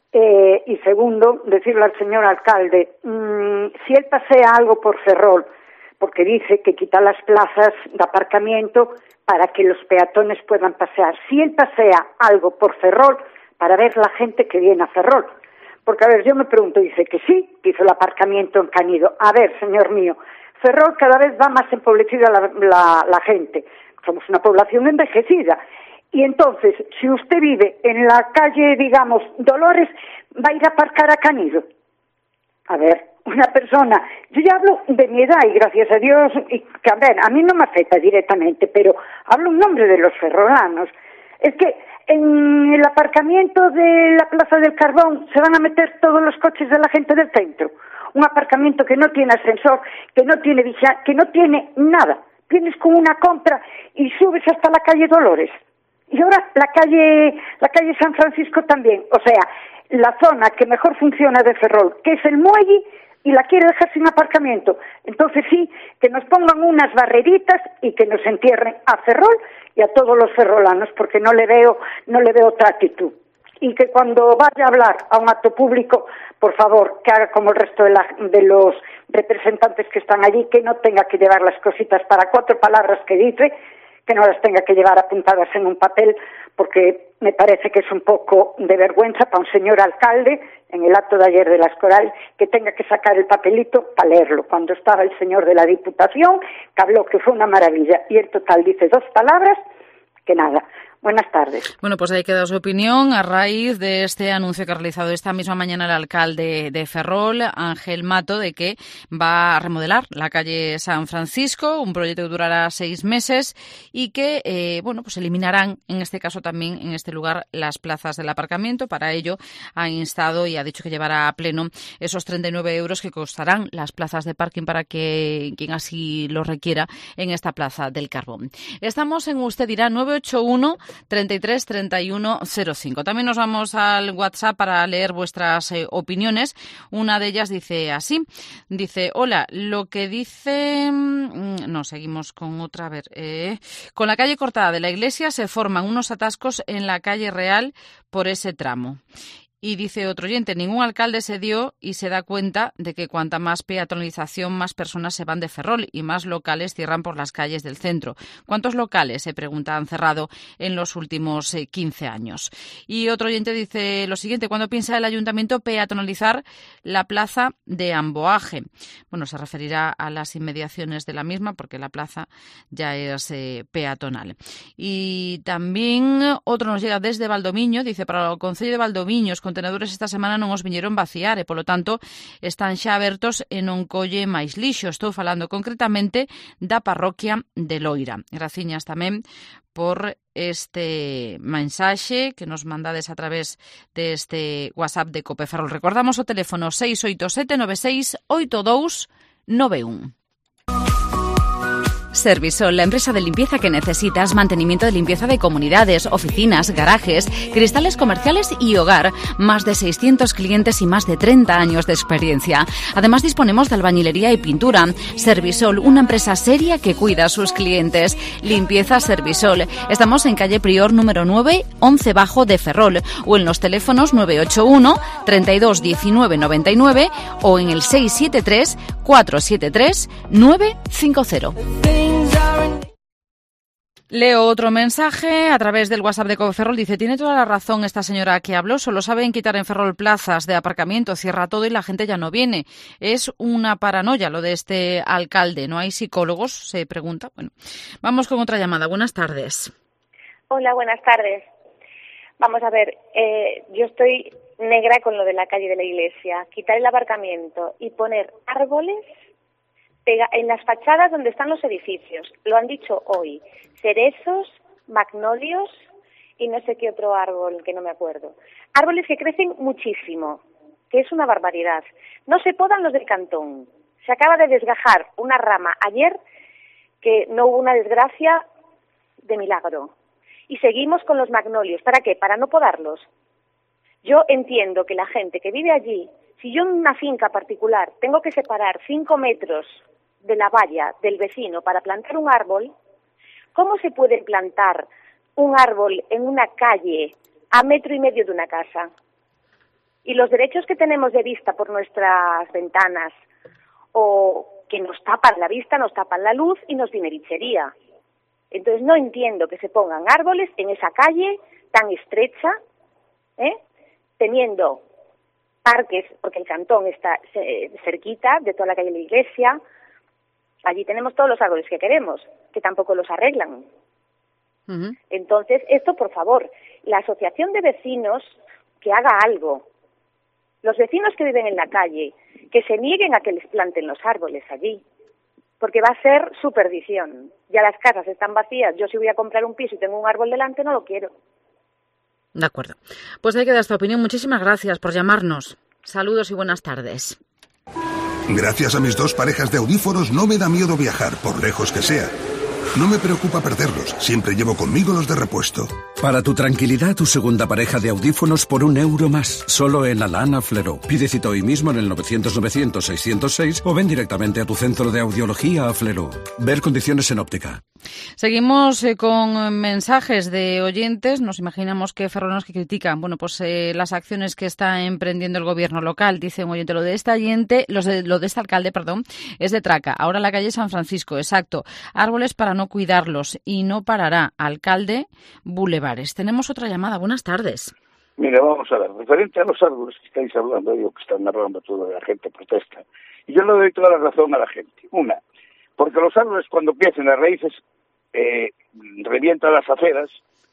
Eh, y segundo, decirle al señor alcalde, mmm, si él pasea algo por Ferrol, porque dice que quita las plazas de aparcamiento para que los peatones puedan pasear. Si él pasea algo por Ferrol, para ver la gente que viene a Ferrol. Porque, a ver, yo me pregunto, dice que sí, que hizo el aparcamiento en Canido. A ver, señor mío, Ferrol cada vez va más empobrecida la, la, la gente. Somos una población envejecida. Y entonces, si usted vive en la calle, digamos, Dolores, va a ir a aparcar a Canido. A ver, una persona, yo ya hablo de mi edad y gracias a Dios, y que a ver, a mí no me afecta directamente, pero hablo en nombre de los ferrolanos. Es que en el aparcamiento de la Plaza del Carbón se van a meter todos los coches de la gente del centro. Un aparcamiento que no tiene ascensor, que no tiene visa, que no tiene nada. Vienes con una compra y subes hasta la calle Dolores. Y ahora la calle, la calle San Francisco también. O sea, la zona que mejor funciona de Ferrol, que es el muelle, y la quiere dejar sin aparcamiento. Entonces sí, que nos pongan unas barreritas y que nos entierren a Ferrol y a todos los ferrolanos, porque no le veo, no le veo otra actitud. Y que cuando vaya a hablar a un acto público, por favor, que haga como el resto de, la, de los representantes que están allí, que no tenga que llevar las cositas para cuatro palabras que dice, que no las tenga que llevar apuntadas en un papel, porque me parece que es un poco de vergüenza para un señor alcalde, en el acto de ayer de las Corales, que tenga que sacar el papelito para leerlo, cuando estaba el señor de la Diputación, que habló que fue una maravilla, y el total dice dos palabras, que nada. Buenas tardes. Bueno, pues ahí queda su opinión a raíz de este anuncio que ha realizado esta misma mañana el alcalde de Ferrol, Ángel Mato, de que va a remodelar la calle San Francisco, un proyecto que durará seis meses y que, eh, bueno, pues eliminarán, en este caso también en este lugar, las plazas del aparcamiento. Para ello ha instado y ha dicho que llevará a pleno esos treinta y nueve euros que costarán las plazas de parking para que quien así lo requiera en esta plaza del Carbón. Estamos en Usted Dirá nueve ocho uno, treinta y tres, treinta y uno, cero cinco. También nos vamos al WhatsApp para leer vuestras eh, opiniones. Una de ellas dice así, dice, hola, lo que dice... No, seguimos con otra, a ver. Eh, con la calle cortada de la iglesia se forman unos atascos en la calle Real por ese tramo. Y dice otro oyente, ningún alcalde se dio y se da cuenta de que cuanta más peatonalización, más personas se van de Ferrol y más locales cierran por las calles del centro. ¿Cuántos locales, se pregunta, han cerrado en los últimos eh, quince años? Y otro oyente dice lo siguiente, ¿cuándo piensa el ayuntamiento peatonalizar la plaza de Amboaje? Bueno, se referirá a las inmediaciones de la misma porque la plaza ya es eh, peatonal. Y también otro nos llega desde Valdomiño, dice, para el Concello de Valdomiño, contenedores esta semana non os viñeron vaciar e, polo tanto, están xa abertos e non colle máis lixo. Estou falando concretamente da parroquia de Loira. Graciñas tamén por este mensaxe que nos mandades a través deste WhatsApp de Cope Ferrol. Recordamos o teléfono seis oito sete nove seis oito dous nove un. Servisol, la empresa de limpieza que necesitas, mantenimiento de limpieza de comunidades, oficinas, garajes, cristales comerciales y hogar. Más de seiscientos clientes y más de treinta años de experiencia. Además, disponemos de albañilería y pintura. Servisol, una empresa seria que cuida a sus clientes. Limpieza Servisol. Estamos en calle Prior número nueve, once bajo de Ferrol, o en los teléfonos nueve ocho uno, treinta y dos, diecinueve, noventa y nueve o en el seis siete tres, cuatro siete tres, nueve cinco cero. Leo otro mensaje a través del WhatsApp de Cope Ferrol. Dice, tiene toda la razón esta señora que habló. Solo saben quitar en Ferrol plazas de aparcamiento, cierra todo y la gente ya no viene. Es una paranoia lo de este alcalde. ¿No hay psicólogos? Se pregunta. Bueno, vamos con otra llamada. Buenas tardes. Hola, buenas tardes. Vamos a ver, eh, yo estoy negra con lo de la calle de la iglesia. Quitar el aparcamiento y poner árboles en las fachadas donde están los edificios. Lo han dicho hoy. Cerezos, magnolios y no sé qué otro árbol que no me acuerdo. Árboles que crecen muchísimo, que es una barbaridad. No se podan los del cantón. Se acaba de desgajar una rama ayer que no hubo una desgracia de milagro. Y seguimos con los magnolios. ¿Para qué? Para no podarlos. Yo entiendo que la gente que vive allí, si yo en una finca particular tengo que separar cinco metros de la valla del vecino para plantar un árbol, ¿cómo se puede plantar un árbol en una calle a metro y medio de una casa? Y los derechos que tenemos de vista por nuestras ventanas, o que nos tapan la vista, nos tapan la luz y nos viene bichería. Entonces no entiendo que se pongan árboles en esa calle tan estrecha, ¿eh? teniendo parques, porque el cantón está cerquita de toda la calle de la iglesia. Allí tenemos todos los árboles que queremos, que tampoco los arreglan. Uh-huh. Entonces, esto, por favor, la asociación de vecinos que haga algo. Los vecinos que viven en la calle, que se nieguen a que les planten los árboles allí, porque va a ser su perdición. Ya las casas están vacías. Yo si voy a comprar un piso y tengo un árbol delante, no lo quiero. De acuerdo. Pues ahí queda esta opinión. Muchísimas gracias por llamarnos. Saludos y buenas tardes. Gracias a mis dos parejas de audífonos no me da miedo viajar, por lejos que sea. No me preocupa perderlos, siempre llevo conmigo los de repuesto. Para tu tranquilidad, tu segunda pareja de audífonos por un euro más, solo en Alana Flero. Pide cita hoy mismo en el novecientos novecientos seiscientos seis o ven directamente a tu centro de audiología a Flero. Ver condiciones en óptica. Seguimos eh, con mensajes de oyentes. Nos imaginamos que ferrolos que critican, bueno, pues eh, las acciones que está emprendiendo el gobierno local. Dice un oyente, lo de este oyente, los de, lo de este alcalde, perdón, es de traca. Ahora la calle San Francisco, exacto. Árboles para no cuidarlos y no parará. Alcalde, bulevares. Tenemos otra llamada. Buenas tardes. Mira, vamos a ver. Referente a los árboles que estáis hablando, digo que están narrando todo, la gente protesta. Y yo le doy toda la razón a la gente. Una, porque los árboles cuando crecen las raíces eh, revientan las aceras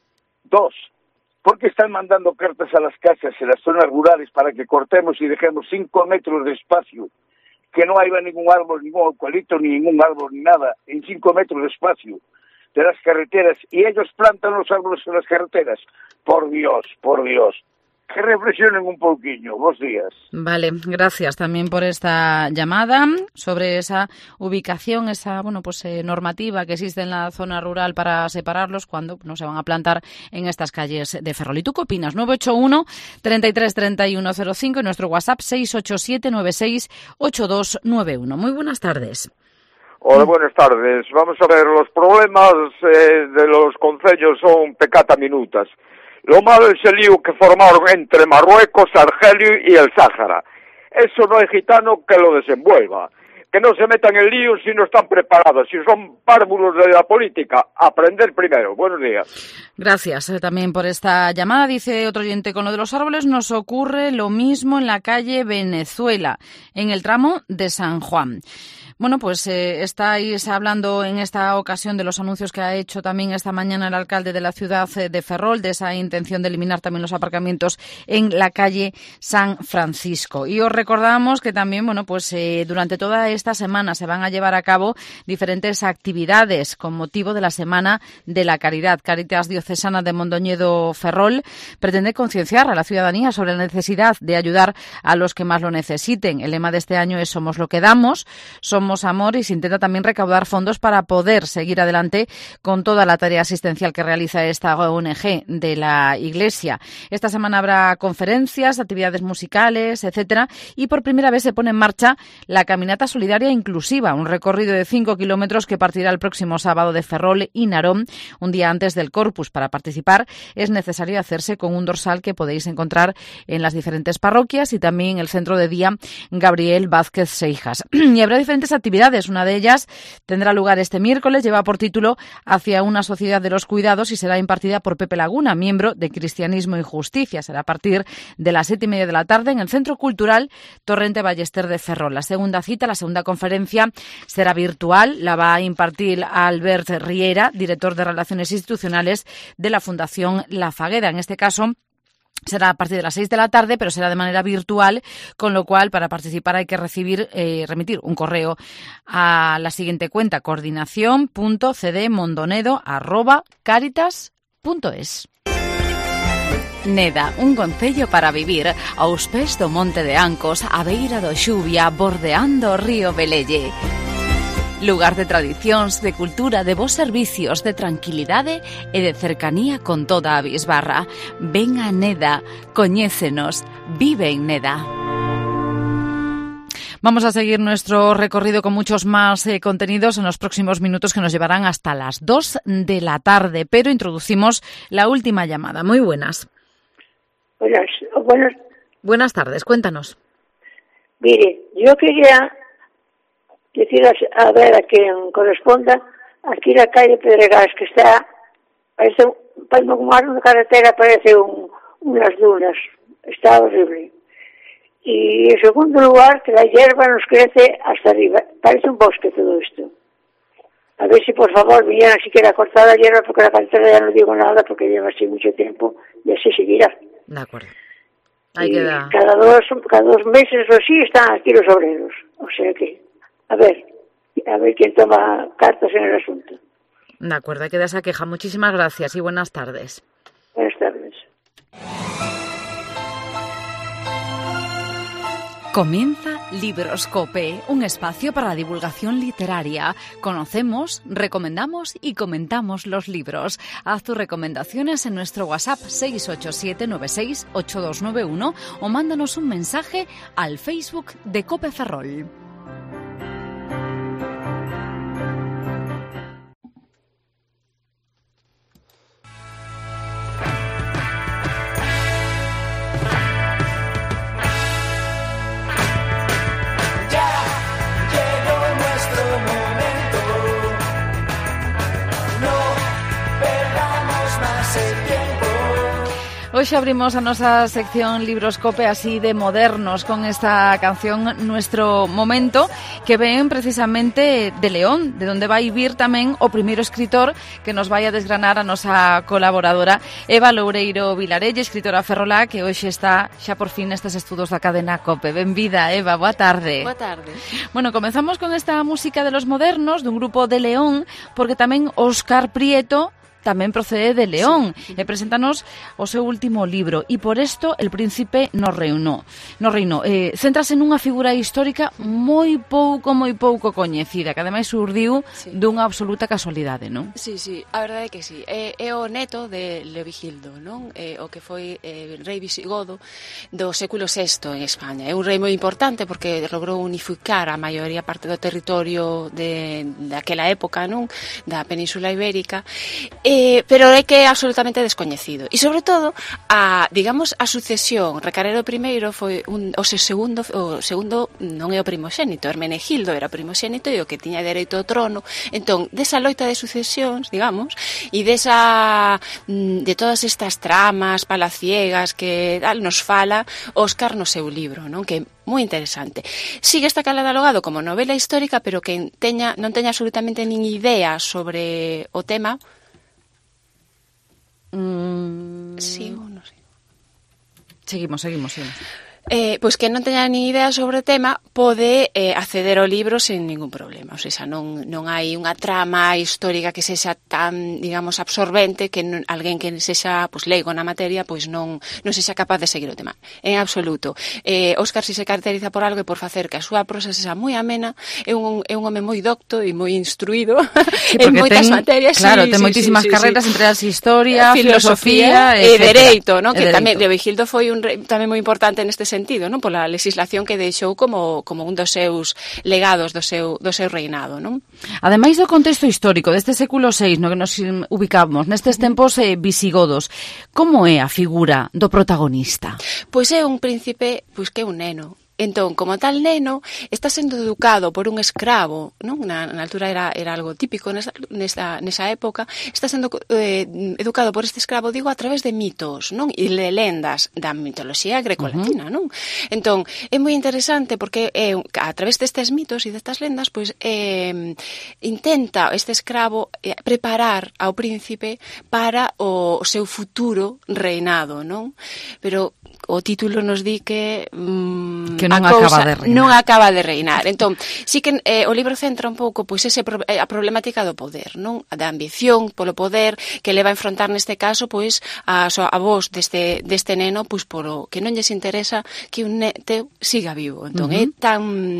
Dos, ¿por qué están mandando cartas a las casas en las zonas rurales para que cortemos y dejemos cinco metros de espacio? Que no haya ningún árbol, ningún eucalipto, ni ningún árbol, ni nada, en cinco metros de espacio de las carreteras, y ellos plantan los árboles en las carreteras. Por Dios, por Dios. Que reflexionen un poquillo. Buenos días. Vale, gracias también por esta llamada sobre esa ubicación, esa bueno pues eh, normativa que existe en la zona rural para separarlos cuando no se van a plantar en estas calles de Ferrol. ¿Y tú qué opinas? nueve ocho uno, treinta y tres, treinta y uno cero cinco y nuestro WhatsApp seis ocho siete, nueve seis, ocho dos nueve uno. Muy buenas tardes. Hola, buenas tardes. Vamos a ver, los problemas eh, de los concellos son pecata minutas. Lo malo es el lío que formaron entre Marruecos, Argelio y el Sáhara. Eso no hay gitano que lo desenvuelva. Que no se metan en líos si no están preparados. Si son párvulos de la política, aprender primero. Buenos días. Gracias eh, también por esta llamada. Dice otro oyente, con lo de los árboles nos ocurre lo mismo en la calle Venezuela, en el tramo de San Juan. Bueno, pues eh, estáis hablando en esta ocasión de los anuncios que ha hecho también esta mañana el alcalde de la ciudad de Ferrol, de esa intención de eliminar también los aparcamientos en la calle San Francisco. Y os recordamos que también, bueno, pues eh, durante toda esta semana se van a llevar a cabo diferentes actividades con motivo de la Semana de la Caridad. Cáritas Diocesana de Mondoñedo Ferrol pretende concienciar a la ciudadanía sobre la necesidad de ayudar a los que más lo necesiten. El lema de este año es Somos lo que damos, somos Amor, y se intenta también recaudar fondos para poder seguir adelante con toda la tarea asistencial que realiza esta O N G de la Iglesia. Esta semana habrá conferencias, actividades musicales, etcétera, y por primera vez se pone en marcha la Caminata Solidaria Inclusiva, un recorrido de cinco kilómetros que partirá el próximo sábado de Ferrol y Narón, un día antes del Corpus. Para participar es necesario hacerse con un dorsal que podéis encontrar en las diferentes parroquias y también en el centro de día Gabriel Vázquez Seijas. Y habrá diferentes actividades. Una de ellas tendrá lugar este miércoles, lleva por título Hacia una sociedad de los cuidados y será impartida por Pepe Laguna, miembro de Cristianismo y Justicia. Será a partir de las siete y media de la tarde en el Centro Cultural Torrente Ballester de Ferrol. La segunda cita, la segunda conferencia será virtual, la va a impartir Albert Riera, director de Relaciones Institucionales de la Fundación La Fagueda. En este caso será a partir de las seis de la tarde, pero será de manera virtual, con lo cual para participar hay que recibir, eh, remitir un correo a la siguiente cuenta, coordinación punto c d mondonedo arroba caritas punto es. Neda, un concello para vivir aos pés do Monte de Ancos, a beira do Xuvia, bordeando o río Velelle. Lugar de tradicións, de cultura, de bons servicios, de tranquilidade e de cercanía con toda a bisbarra. Ven a Neda, coñécenos, vive en Neda. Vamos a seguir nuestro recorrido con muchos más eh, contenidos en los próximos minutos que nos llevarán hasta las dos de la tarde, pero introducimos la última llamada. Muy buenas. Buenas, buenas. Buenas tardes, cuéntanos. Mire, yo quería decir a, a ver a quien corresponda, aquí la calle Pedregas, que está, parece, parece como una carretera, parece un, unas dunas, está horrible. Y en segundo lugar, que la hierba nos crece hasta arriba, parece un bosque todo esto. A ver si por favor vinieran siquiera a cortar la hierba, porque la carretera ya no digo nada, porque lleva así mucho tiempo y así seguirá. De acuerdo. Ahí queda. Cada dos, cada dos meses o así están aquí los obreros, o sea que a ver, a ver quién toma cartas en el asunto. De acuerdo, hay que dar esa queja. Muchísimas gracias y buenas tardes. Buenas tardes. Comienza Libroscope, un espacio para la divulgación literaria. Conocemos, recomendamos y comentamos los libros. Haz tus recomendaciones en nuestro WhatsApp seis ocho siete, nueve seis, ocho dos nueve uno o mándanos un mensaje al Facebook de Cope Ferrol. Hoxe abrimos a nosa sección Libroscope así de modernos con esta canción Nuestro Momento, que ven precisamente de León, de donde vai vir tamén o primeiro escritor que nos vai a desgranar a nosa colaboradora Eva Loureiro Vilarelle, escritora ferrolá, que hoxe está xa por fin nestes estudos da cadena COPE. Benvida, Eva, boa tarde. Boa tarde. Bueno, comenzamos con esta música de los modernos dun grupo de León, porque tamén Óscar Prieto tamén procede de León, sí. E preséntanos o seu último libro, e por isto El príncipe no reinou. No reinou. Eh, céntrase nunha figura histórica moi pouco, moi pouco coñecida, que ademais surdiu sí. dunha absoluta casualidade, non? Sí, sí, a verdade é que sí. É, é o neto de Leovigildo, non? É o que foi eh, rei visigodo do século sexto en España. É un rei moi importante porque logrou unificar a maioría parte do territorio de daquela época, non? Da Península Ibérica. E Eh, pero é que é absolutamente descoñecido. E, sobre todo, a, digamos, a sucesión. Recarero I foi un, o segundo, o segundo non é o primoxénito, Hermenegildo era o primoxénito e o que tiña dereito ao trono. Entón, desa loita de sucesións, digamos, e desa, de todas estas tramas palaciegas que tal, nos fala Óscar no seu libro, non? Que é moi interesante. Sigue está catalogado como novela histórica, pero que teña, non teña absolutamente nin idea sobre o tema. Mm. Sí ou non sei. Seguimos, seguimos, seguimos. Eh, pois que non teña ni idea sobre o tema pode eh, acceder ao libro sen ningún problema. O sea, non, non hai unha trama histórica que sexa tan, digamos, absorbente que non, alguén que sexa pues, leigo na materia pois non, non sexa capaz de seguir o tema. En absoluto. Eh, Óscar si se caracteriza por algo e por facer que a súa prosa sexa moi amena, é un, é un home moi docto e moi instruído sí, en moitas ten, materias. Claro, sí, ten sí, moitísimas sí, carreras, sí. entre as historia, filosofía, filosofía e dereito, ¿no? Que dereito. tamén Leovigildo foi un rei tamén moi importante neste sentido, non? Pola legislación que deixou como, como un dos seus legados do seu, do seu reinado, non? Ademais do contexto histórico deste século seis no que nos ubicamos, nestes tempos eh, visigodos, como é a figura do protagonista? Pois é un príncipe, pois que é un neno. Entón, como tal neno, está sendo educado por un escravo, non? Na, na altura era, era algo típico nesa, nesa, nesa época, está sendo eh, educado por este escravo, digo, a través de mitos, non? E de lendas da mitoloxía grecolatina, non? Entón, é moi interesante porque eh, a través destes mitos e destas lendas, pois, eh, intenta este escravo eh, preparar ao príncipe para o, o seu futuro reinado, non? Pero o título nos di que mm, que non a cousa acaba de reinar. non acaba de reinar. Entón, sí que eh, o libro centra un pouco pois ese a problemática do poder, non? Da ambición polo poder que leva a enfrontar neste caso pois a a voz deste deste neno pois polo que non lles interesa que un neto siga vivo. Entón, uh -huh. é tan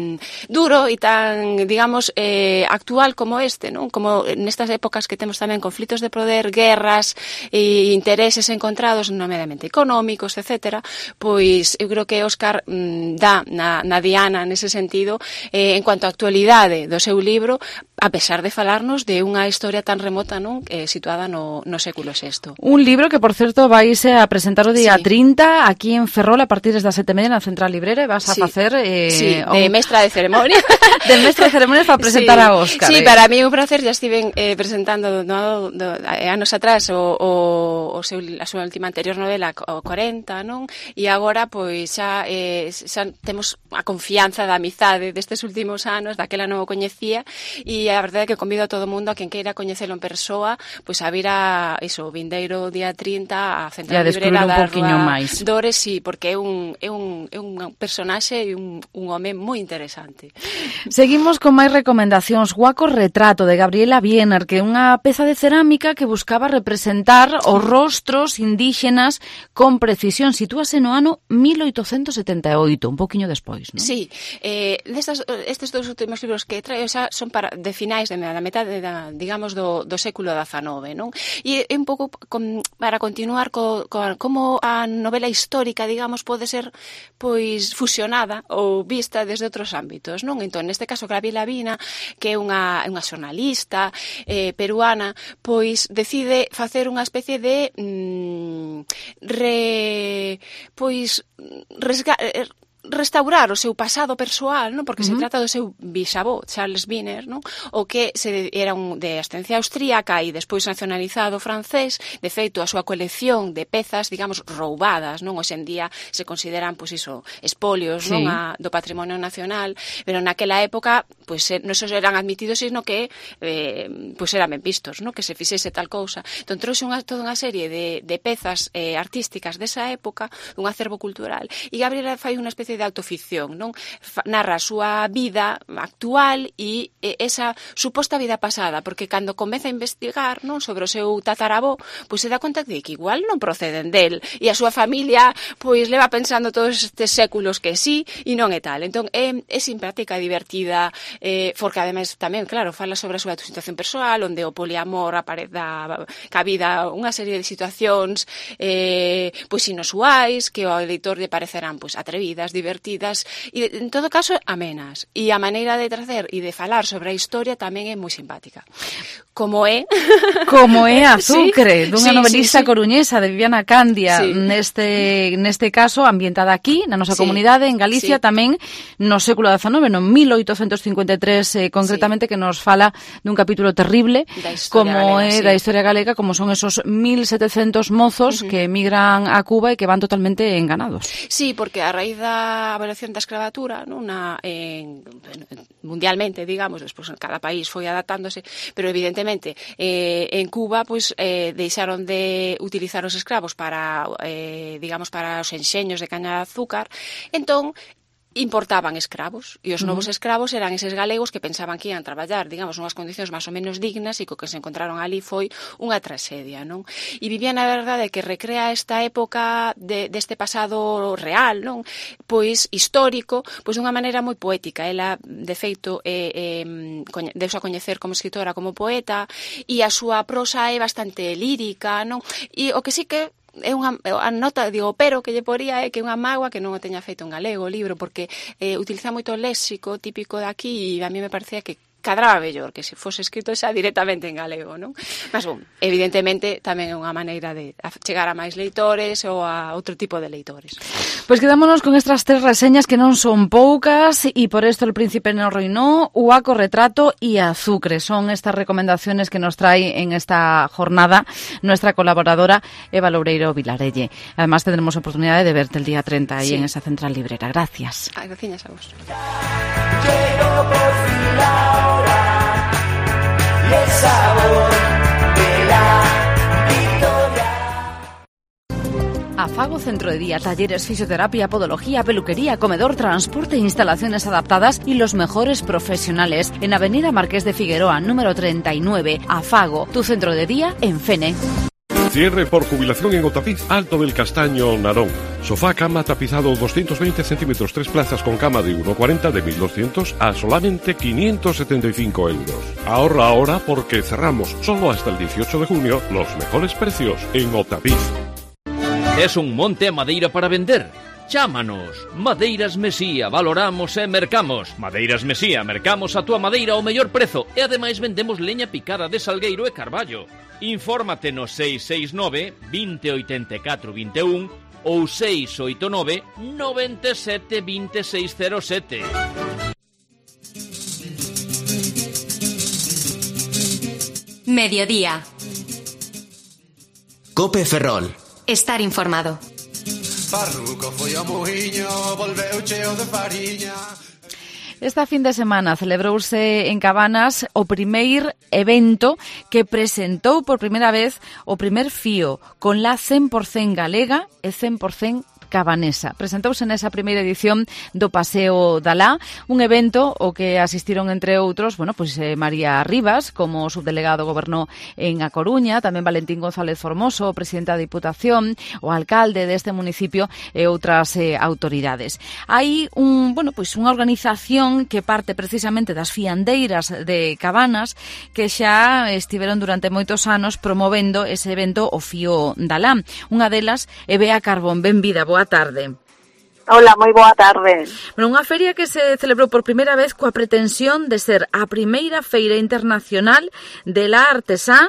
duro e tan, digamos, eh, actual como este, non? Como nestas épocas que temos tamén conflitos de poder, guerras e intereses encontrados, nomeadamente económicos, etcétera. Pois eu creo que Óscar mm, dá na, na diana nese sentido eh, en cuanto á actualidade do seu libro, a pesar de falarnos de unha historia tan remota, non? Eh, situada no, no século sexto. Un libro que, por certo, vaise a presentar o día sí. trinta aquí en Ferrol a partir das sete e media na Central Librera e vas a sí. facer... Eh, sí, de un... mestra de ceremonia. de mestra de ceremonia para presentar sí. a Óscar. Sí, eh. para mí é un placer, já estiven eh, presentando no, do, anos atrás o, o, o seu, a súa última anterior novela, o cuarenta, non? E agora, pois, xa, eh, xa temos a confianza da amizade destes últimos anos, daquela non o coñecía, e a verdade é que convido a todo o mundo a quen queira coñecelo en persoa, pois a vir a, iso, o vindeiro día trinta, a Central Librera da Rúa Dores, sí, porque é un, é un, é un personaxe e un, un home moi interesante. Seguimos con máis recomendacións. Guaco Retrato, de Gabriela Biener, que é unha peza de cerámica que buscaba representar os rostros indígenas con precisión. Sitúase no ano mil oitocentos setenta e oito, un poquinho despois, non? Sí, eh, destas, estes dos últimos libros que traio xa son para, de finais de da metade, da, digamos, do, do século dezanove, non? E é un pouco con, para continuar co, co, como a novela histórica, digamos, pode ser pois fusionada ou vista desde outros ámbitos, non? Entón, neste caso, Gabriela Biener, que é unha, unha xornalista eh, peruana, pois decide facer unha especie de mm, re, pois resga, restaurar o seu pasado persoal, non? Porque uh-huh. se trata do seu bisavó, Charles Wiener, non? O que se era un de ascendencia austríaca e despois nacionalizado francés. De feito, a súa colección de pezas, digamos, roubadas, non? Hoxe en día se consideran, pois iso, espolios, sí. non? A, do patrimonio nacional, pero naquela época, pois non só eran admitidos, sino que eh, pois eran ben vistos, non? Que se fixese tal cousa. Entón, trouxe unha, toda unha serie de, de pezas eh, artísticas desa época, un acervo cultural, e Gabriela fai unha especie de autoficción, non? Narra a súa vida actual e esa suposta vida pasada, porque cando comeza a investigar, non, sobre o seu tataravó, pois se dá conta de que igual non proceden del, e a súa familia pois leva pensando todos estes séculos que sí e non é tal. Entón é, é simpática, divertida, eh, porque ademais tamén, claro, fala sobre a súa situación persoal, onde o poliamor apareza cabida unha serie de situacións eh, pois inusuais que ao editor lle parecerán pois atrevidas, divertidas e, en todo caso, amenas. E a maneira de tracer e de falar sobre a historia tamén é moi simpática. Como é... Como é Azucre, sí, dunha sí, novelista sí, sí. coruñesa de Viviana Candia, sí. neste, neste caso ambientada aquí, na nosa sí. comunidade, en Galicia, sí. tamén no século dezanove, no mil oitocentos cincuenta e tres, eh, concretamente, sí. que nos fala dun capítulo terrible, como galega, é sí. da historia galega, como son esos mil setecentos mozos uh-huh. que emigran a Cuba e que van totalmente enganados. Sí, porque a raíz da abolición da escravatura, non, na, en, mundialmente, digamos, despois en cada país foi adaptándose, pero evidentemente eh, en Cuba pois eh, deixaron de utilizar os escravos para, eh, digamos, para os enxeños de caña de azúcar, entón importaban escravos, e os novos uh-huh. escravos eran eses galegos que pensaban que ian traballar, digamos, nunhas condicións máis ou menos dignas, e co que se encontraron ali foi unha traxedia, non? E vivían, a verdade, que recrea esta época de, deste pasado real, non? Pois histórico, pois dunha maneira moi poética. Ela, de feito, eh, eh, deus a coñecer como escritora, como poeta, e a súa prosa é bastante lírica, non? E o que sí que é unha a nota, digo, pero que lle poría é que é unha mágoa que non o teña feito en galego o libro, porque eh, utiliza moito léxico típico de aquí e a mí me parecía que cadraba mellor que se fose escrito xa directamente en galego, non? Mas, bom, evidentemente tamén é unha maneira de chegar a máis leitores ou a outro tipo de leitores. Pois quedámonos con estas tres reseñas que non son poucas, e por esto El príncipe no reinó, Uaco retrato e Azucre. Son estas recomendaciones que nos trae en esta jornada nuestra colaboradora Eva Loureiro Vilarelle. Además tendremos oportunidad de verte el día treinta ahí sí. en esa central librera. Gracias. Ay, gracias a vos. Llegó por fin la hora y el sabor de la victoria. Afago Centro de Día, talleres, fisioterapia, podología, peluquería, comedor, transporte, instalaciones adaptadas y los mejores profesionales. En Avenida Marqués de Figueroa, número treinta y nueve. Afago, tu centro de día en Fene. Cierre por jubilación en Otapiz, Alto del Castaño, Narón. Sofá cama tapizado doscientos veinte centímetros, tres plazas con cama de uno cuarenta de mil doscientos a solamente quinientos setenta y cinco euros. Ahorra ahora porque cerramos solo hasta el dieciocho de junio los mejores precios en Otapiz. Es un monte a madeira para vender? Chámanos. Madeiras Mesía, valoramos e mercamos. Madeiras Mesía, mercamos a túa madeira ao mellor prezo e ademais vendemos leña picada de salgueiro e carballo. Infórmate no seis seis nove, vinte, oitenta e catro, vinte e un ou seis oito nove, noventa e sete, vinte e seis cero sete. Mediodía. Cope Ferrol. Estar informado. Farruco foi ao muiño, volveu cheo de fariña. Esta fin de semana celebrouse en Cabanas o primeiro evento que presentou por primeira vez o primer fío con la cen por cen galega e cen por cen cabanesa. Presentouse nesa primeira edición do Paseo da Lá, un evento o que asistiron entre outros, bueno, pois eh, María Rivas, como subdelegado gobernou en A Coruña, tamén Valentín González Formoso, presidente da Diputación, o alcalde deste municipio e outras eh, autoridades. Hai un, bueno, pois unha organización que parte precisamente das fiandeiras de Cabanas que xa estiveron durante moitos anos promovendo ese evento o Fío da Lá. Unha delas é Bea Carbón. Benvida, boa tarde. Hola, moi boa tarde. Bueno, unha feria que se celebrou por primeira vez coa pretensión de ser a primeira feira internacional de la artesá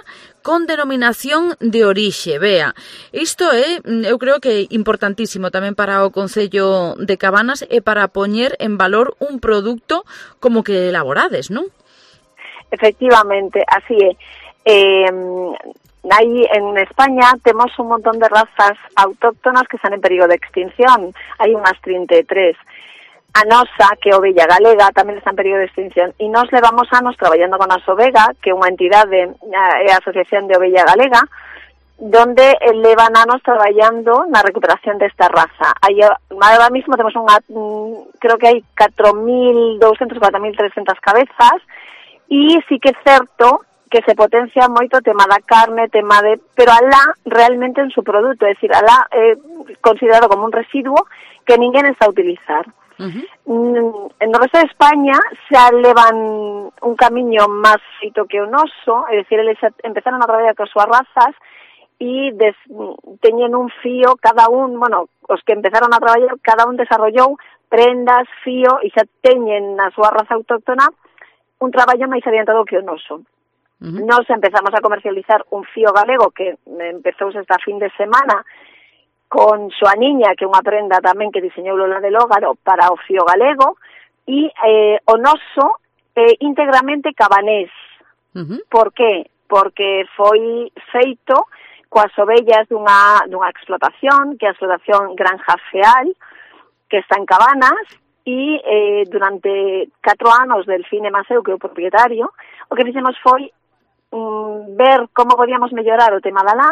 con denominación de orixe. Vea, isto é, eu creo que importantísimo tamén para o Concello de Cabanas e para poñer en valor un produto como que elaborades, non? Efectivamente, así é. Eh, Aí en España temos un montón de razas autóctonas que están en perigo de extinción. Hai unhas trinta e tres. A nosa, que é ovella galega, tamén está en perigo de extinción. E nos levamos anos traballando con a Sovega, que é unha entidade, é a Asociación de Ovella Galega, donde levan anos traballando na recuperación desta raza. Aí, ahora mismo temos unha, creo que hai catro mil doscientos, catro mil trescentas cabezas, e sí que é certo que se potencia moito o tema da carne, tema de... pero alá realmente en su produto, é dicir, alá é considerado como un residuo que ninguén está a utilizar. Uh-huh. En o resto de España xa levan un camiño máis feito que o noso, é dicir, eles empezaron a traballar coas súas razas e des, teñen un fío cada un, bueno, os que empezaron a traballar, cada un desarrollou prendas, fío, e xa teñen na súa raza autóctona un traballo máis adiantado que o noso. Uh-huh. Nos empezamos a comercializar un fío galego que empezou esta fin de semana con súa niña, que é unha prenda tamén que diseñou Lola de Lógaro para o fío galego, e eh, o noso é íntegramente cabanés. Uh-huh. Por qué? Porque foi feito coas ovellas dunha, dunha explotación, que é a explotación Granja Feal, que está en Cabanas, e eh, durante catro anos Delfine Maseu, que é o propietario, o que fixemos foi ver como podíamos mellorar o tema da lá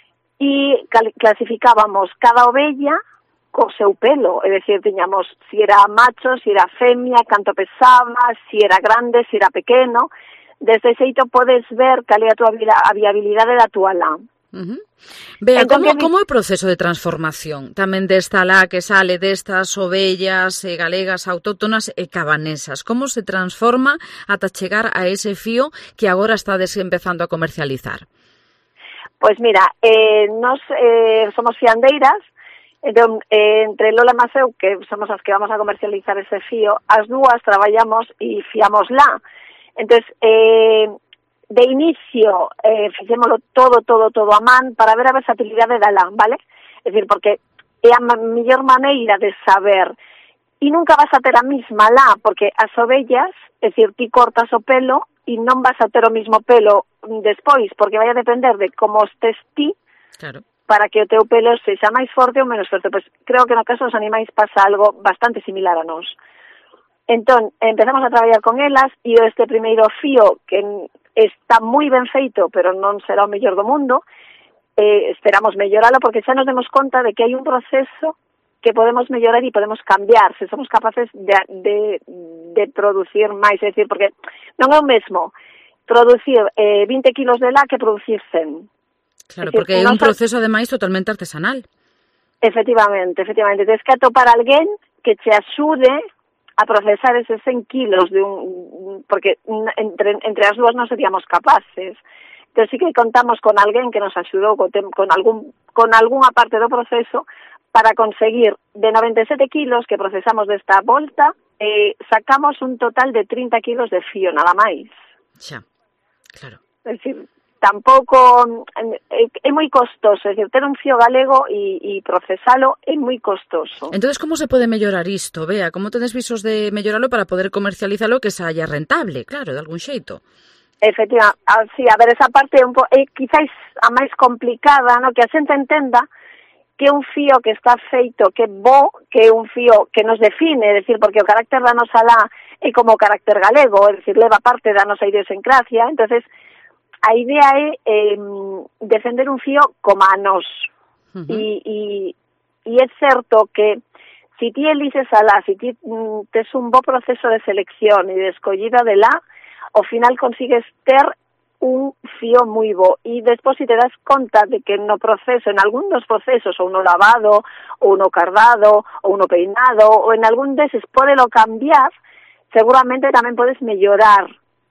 e clasificábamos cada ovella co seu pelo, é dicir, tiñamos si era macho, si era femia, canto pesaba, si era grande, si era pequeno. Desde xeito podes ver cal é a tua a viabilidade da tua lá. Uh-huh. Vea, entón, como, como é o proceso de transformación tamén desta lá que sale destas ovellas eh, galegas autóctonas e cabanesas? Como se transforma ata chegar a ese fío que agora estades empezando a comercializar? Pois mira, eh, nos eh, somos fiandeiras, entón, eh, entre Lola e Maseu, que somos as que vamos a comercializar ese fío, as dúas traballamos e fiamos lá. Entón, eh, de inicio, eh, fixémolo todo, todo, todo a man para ver a versatilidade da lã, vale? É dicir, porque é a mellor maneira de saber, e nunca vas a ter a mesma lá, porque as ovellas, é dicir, ti cortas o pelo e non vas a ter o mismo pelo despois, porque vai a depender de como estés ti, claro, para que o teu pelo sexa máis forte ou menos forte. Pois creo que no caso dos animais pasa algo bastante similar a nós. Entón, empezamos a traballar con elas e este primeiro fío, que está moi ben feito, pero non será o mellor do mundo, eh, esperamos melloralo, porque xa nos demos conta de que hai un proceso que podemos mellorar e podemos cambiar, se somos capaces de, de, de producir máis, é dicir, porque non é o mesmo producir eh, vinte kilos de lá que producir cen. Claro, decir, porque é un proceso, ademais, totalmente artesanal. Efectivamente, efectivamente. Tens que atopar alguén que te axude a procesar eses cen kilos de un, porque entre, entre as dúas non seríamos capaces. Entón sí que contamos con alguén que nos axudou con, con, algún, con algunha parte do proceso para conseguir de noventa e sete kilos que procesamos desta volta, eh, sacamos un total de trinta kilos de fío, nada máis. Xa, claro. É dicir, tampouco é, é moi costoso, é dicir, ter un fío galego e, e procesalo é moi costoso. Entonces, como se pode mellorar isto? Vea, como tedes visos de melloralo para poder comercializalo que saia rentable, claro, de algún xeito? Efectivamente, así, a ver, esa parte é, un po, é quizáis a máis complicada, no? Que a xente entenda que é un fío que está feito, que é bo, que é un fío que nos define, é dicir, porque o carácter da nosa lá é como o carácter galego, é dicir, leva parte da nosa idiosincrasia, entonces a idea é eh, defender un fío como a nós. Uh-huh. E, e, e é certo que si ti elises a lá, si ti mm, tes un bo proceso de selección e de escollida de lá, ao final consigues ter un fío moi bo. E despois, si te das conta de que no proceso, en algún dos procesos, ou no lavado, ou no cardado, ou no peinado, ou en algún deses podelo cambiar, seguramente tamén podes mellorar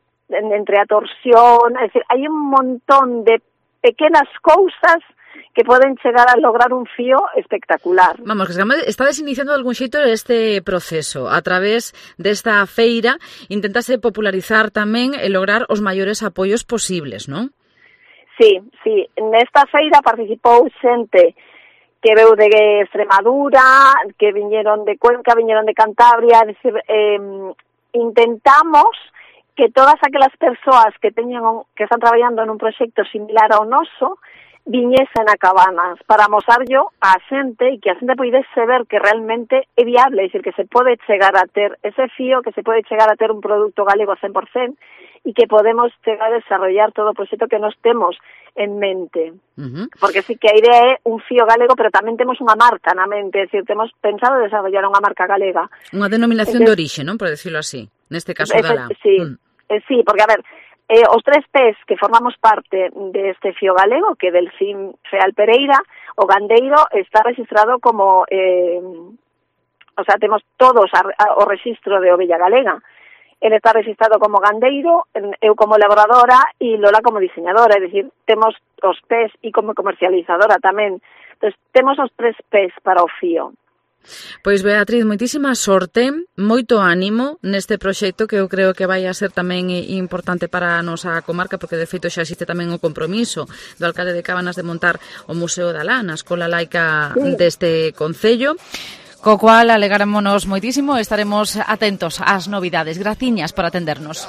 entre a torsión, é dicir, hai un montón de pequenas cousas que poden chegar a lograr un fío espectacular. Vamos, que estades iniciando de algún xeito este proceso. A través desta feira intentase popularizar tamén e lograr os maiores apoios posibles, non? Sí, sí. Nesta feira participou xente que veu de Extremadura, que viñeron de Cuenca, viñeron de Cantabria, é dicir, eh, intentamos que todas aquelas persoas que teñen un, que están traballando nun proxecto similar ao noso viñesen a Cabanas para mostrar-llo a xente e que a xente poidese ver que realmente é viable, é dicir, que se pode chegar a ter ese fío, que se pode chegar a ter un produto galego cen por cento e que podemos chegar a desarrollar todo o proxecto que nos temos en mente. Uh-huh. Porque sí que a idea é un fío galego, pero tamén temos unha marca na mente, é dicir, temos pensado desarrollar unha marca galega. Unha denominación de orixe, non? Por decirlo así. Neste caso Efe, da la... Sí, mm. eh, sí, porque, a ver, eh, os tres pés que formamos parte deste fío galego, que Delfín Feal Pereira, o gandeiro está registrado como... Eh, o sea, temos todos a, a, o registro de ovella galega. Ele está registrado como gandeiro, eu como elaboradora e Lola como diseñadora, é dicir, temos os pés e como comercializadora tamén. Entón, temos os tres pés para o fío. Pois Beatriz, moitísima sorte, moito ánimo neste proxecto que eu creo que vai a ser tamén importante para a nosa comarca, porque de feito xa existe tamén o compromiso do alcalde de Cabanas de montar o Museo da Lá na Escola Laica sí. deste concello. Co cual alegarémonos moitísimo e estaremos atentos ás novidades. Graciñas por atendernos.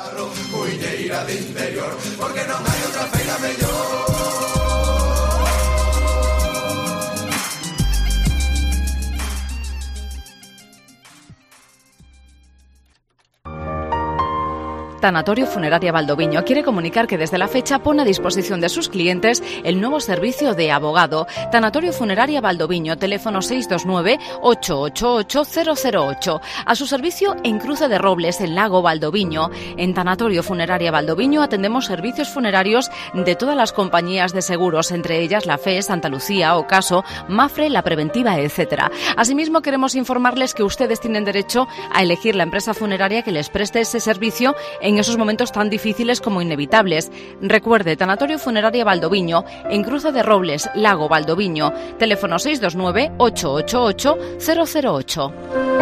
Tanatorio Funeraria Valdoviño quiere comunicar que desde la fecha pone a disposición de sus clientes el nuevo servicio de abogado. Tanatorio Funeraria Valdoviño, teléfono seis dos nueve, ocho ocho ocho, cero cero ocho. A su servicio en Cruce de Robles, en Lago Valdoviño. En Tanatorio Funeraria Valdoviño atendemos servicios funerarios de todas las compañías de seguros, entre ellas la F E, Santa Lucía, Ocaso, Mafre, La Preventiva, etcétera. Asimismo, queremos informarles que ustedes tienen derecho a elegir la empresa funeraria que les preste ese servicio en esos momentos tan difíciles como inevitables. Recuerde, Tanatorio Funeraria Valdoviño, en Cruce de Robles, Lago Valdoviño, teléfono seis dos nueve, ocho ocho ocho, cero cero ocho.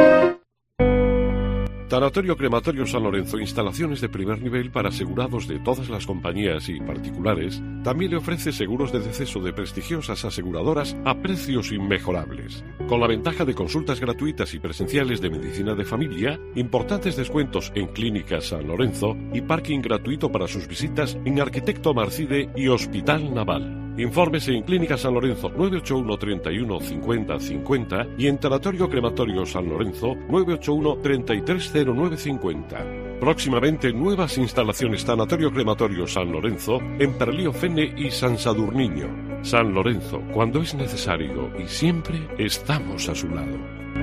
Tanatorio Crematorio San Lorenzo, instalaciones de primer nivel para asegurados de todas las compañías y particulares, también le ofrece seguros de deceso de prestigiosas aseguradoras a precios inmejorables. Con la ventaja de consultas gratuitas y presenciales de medicina de familia, importantes descuentos en Clínica San Lorenzo y parking gratuito para sus visitas en Arquitecto Marcide y Hospital Naval. Infórmese en Clínica San Lorenzo nueve ocho uno, treinta y uno, cincuenta, cincuenta y en Tanatorio Crematorio San Lorenzo nueve ocho uno, treinta y tres, cero nueve cincuenta. Próximamente nuevas instalaciones Tanatorio Crematorio San Lorenzo en Perlío Fene y San Sadurniño. San Lorenzo, cuando es necesario y siempre estamos a su lado.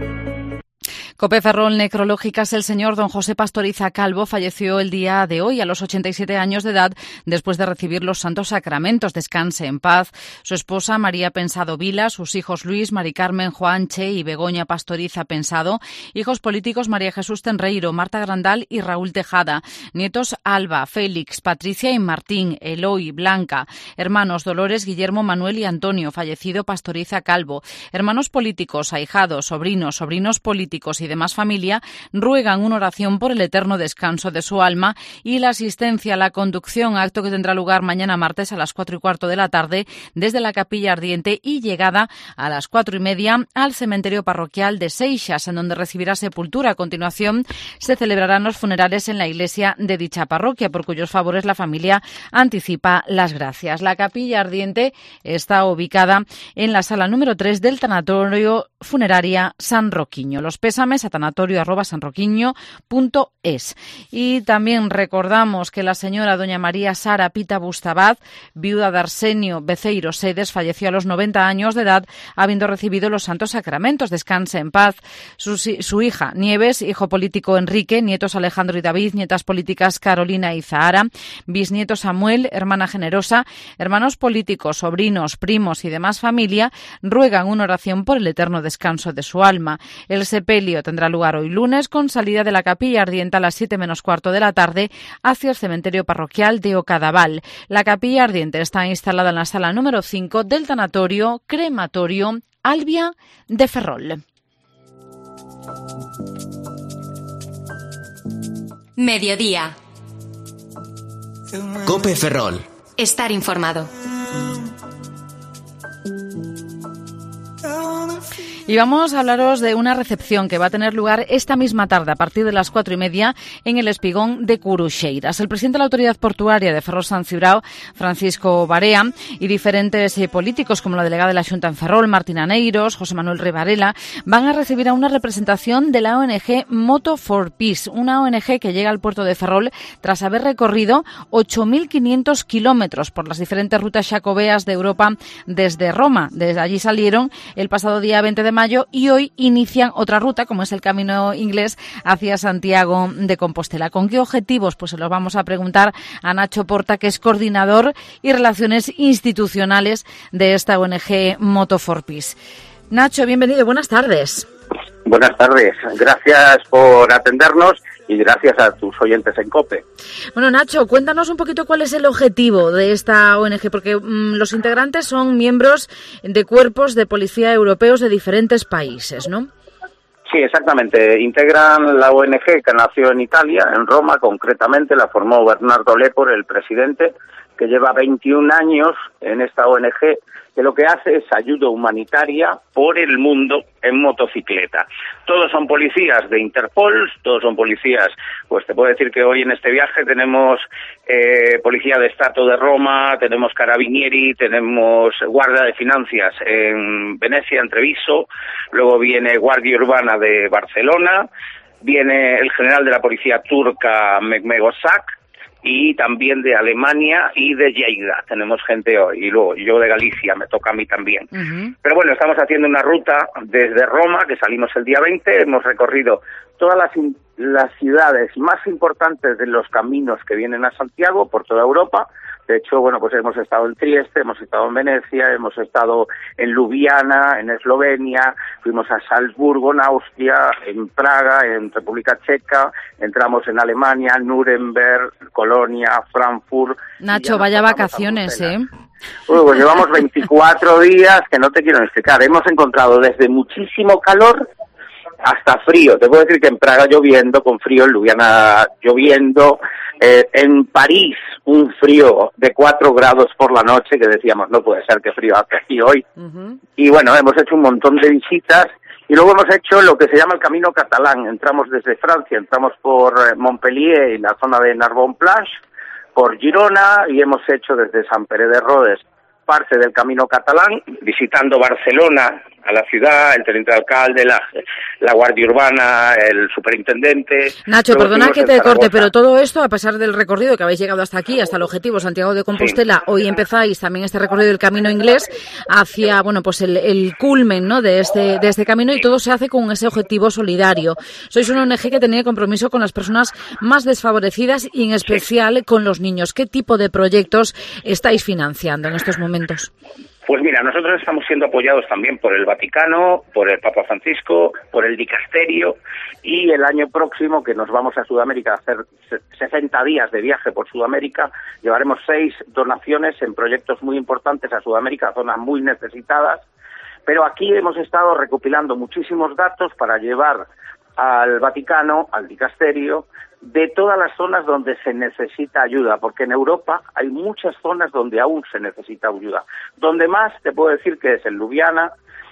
Cope Ferrol Necrológicas, el señor don José Pastoriza Calvo falleció el día de hoy a los ochenta y siete años de edad después de recibir los santos sacramentos. Descanse en paz. Su esposa María Pensado Vila, sus hijos Luis, Mari Carmen, Juanche y Begoña Pastoriza Pensado, hijos políticos María Jesús Tenreiro, Marta Grandal y Raúl Tejada, nietos Alba, Félix, Patricia y Martín, Eloy, Blanca, hermanos Dolores, Guillermo, Manuel y Antonio, fallecido Pastoriza Calvo, hermanos políticos, ahijados, sobrinos, sobrinos políticos y demás familia ruegan una oración por el eterno descanso de su alma y la asistencia a la conducción, acto que tendrá lugar mañana martes a las cuatro y cuarto de la tarde desde la Capilla Ardiente y llegada a las cuatro y media al cementerio parroquial de Seixas, en donde recibirá sepultura. A continuación se celebrarán los funerales en la iglesia de dicha parroquia, por cuyos favores la familia anticipa las gracias. La Capilla Ardiente está ubicada en la sala número tres del Tanatorio Funeraria San Roquiño. Los pésames a tanatorio arroba sanroquiño punto es. Y también recordamos que la señora doña María Sara Pita Bustabaz, viuda de Arsenio Beceiro Sedes, falleció a los noventa años de edad habiendo recibido los santos sacramentos. Descanse en paz. Su, su hija Nieves, hijo político Enrique, nietos Alejandro y David, nietas políticas Carolina y Zahara, bisnieto Samuel, hermana generosa, hermanos políticos, sobrinos, primos y demás familia ruegan una oración por el eterno descanso de su alma. El sepelio tendrá lugar hoy lunes con salida de la Capilla Ardiente a las siete menos cuarto de la tarde hacia el cementerio parroquial de Ocadaval. La Capilla Ardiente está instalada en la sala número cinco del Tanatorio Crematorio Albia de Ferrol. Mediodía. Cope Ferrol. Estar informado. Y vamos a hablaros de una recepción que va a tener lugar esta misma tarde a partir de las cuatro y media en el Espigón de Curuxeiras. El presidente de la Autoridad Portuaria de Ferrol San Cibrao, Francisco Barea, y diferentes eh, políticos como la delegada de la Xunta en Ferrol, Martín Aneiros, José Manuel Rivarela, van a recibir a una representación de la O N G Moto for Peace, una O N G que llega al puerto de Ferrol tras haber recorrido ocho mil quinientos kilómetros por las diferentes rutas xacobeas de Europa desde Roma. Desde allí salieron el pasado día veinte de mayo y hoy inician otra ruta, como es el Camino Inglés, hacia Santiago de Compostela. ¿Con qué objetivos? Pues se los vamos a preguntar a Nacho Porta, que es coordinador y relaciones institucionales de esta O N G Moto for Peace. Nacho, bienvenido, buenas tardes. Buenas tardes, gracias por atendernos y gracias a tus oyentes en COPE. Bueno, Nacho, cuéntanos un poquito cuál es el objetivo de esta O N G, porque mmm, los integrantes son miembros de cuerpos de policía europeos de diferentes países, ¿no? Sí, exactamente. Integran la O N G que nació en Italia, en Roma, concretamente la formó Bernardo Lepore, el presidente, que lleva veintiún años en esta O N G, que lo que hace es ayuda humanitaria por el mundo en motocicleta. Todos son policías de Interpol, todos son policías, pues te puedo decir que hoy en este viaje tenemos eh, Policía de Estado de Roma, tenemos Carabinieri, tenemos Guardia de Finanzas en Venecia, en Treviso, luego viene Guardia Urbana de Barcelona, viene el general de la policía turca Mehmet Ozak, y también de Alemania y de Lleida tenemos gente hoy, y luego yo de Galicia, me toca a mí también. Uh-huh. Pero bueno, estamos haciendo una ruta desde Roma, que salimos el día veinte, hemos recorrido todas las, las ciudades más importantes de los caminos que vienen a Santiago por toda Europa. De hecho, bueno, pues hemos estado en Trieste, hemos estado en Venecia, hemos estado en Ljubljana, en Eslovenia, fuimos a Salzburgo, en Austria, en Praga, en República Checa, entramos en Alemania, Nuremberg, Colonia, Frankfurt. Nacho, vaya vacaciones, ¿eh? Uy, pues llevamos veinticuatro días que no te quiero explicar. Hemos encontrado desde muchísimo calor hasta frío. Te puedo decir que en Praga lloviendo, con frío, en Ljubljana lloviendo, eh, en París un frío de cuatro grados por la noche, que decíamos, no puede ser que frío hace aquí hoy. Uh-huh. Y bueno, hemos hecho un montón de visitas y luego hemos hecho lo que se llama el Camino Catalán. Entramos desde Francia, entramos por Montpellier y la zona de Narbonne-Plage, por Girona, y hemos hecho desde Sant Pere de Rodes parte del Camino Catalán, visitando Barcelona, a la ciudad, el teniente alcalde, la, la Guardia Urbana, el superintendente. Nacho, perdona que te corte, pero todo esto, a pesar del recorrido que habéis llegado hasta aquí, hasta el objetivo Santiago de Compostela, sí. Hoy empezáis también este recorrido del Camino Inglés hacia, bueno, pues el, el culmen, ¿no?, de este, de este camino, y todo se hace con ese objetivo solidario. Sois una O N G que tenía compromiso con las personas más desfavorecidas y en especial sí. con los niños. ¿Qué tipo de proyectos estáis financiando en estos momentos? Pues mira, nosotros estamos siendo apoyados también por el Vaticano, por el Papa Francisco, por el Dicasterio, y el año próximo, que nos vamos a Sudamérica a hacer sesenta días de viaje por Sudamérica, llevaremos seis donaciones en proyectos muy importantes a Sudamérica, zonas muy necesitadas, pero aquí hemos estado recopilando muchísimos datos para llevar al Vaticano, al Dicasterio, de todas las zonas donde se necesita ayuda, porque en Europa hay muchas zonas donde aún se necesita ayuda. Donde más te puedo decir que es en Ljubljana,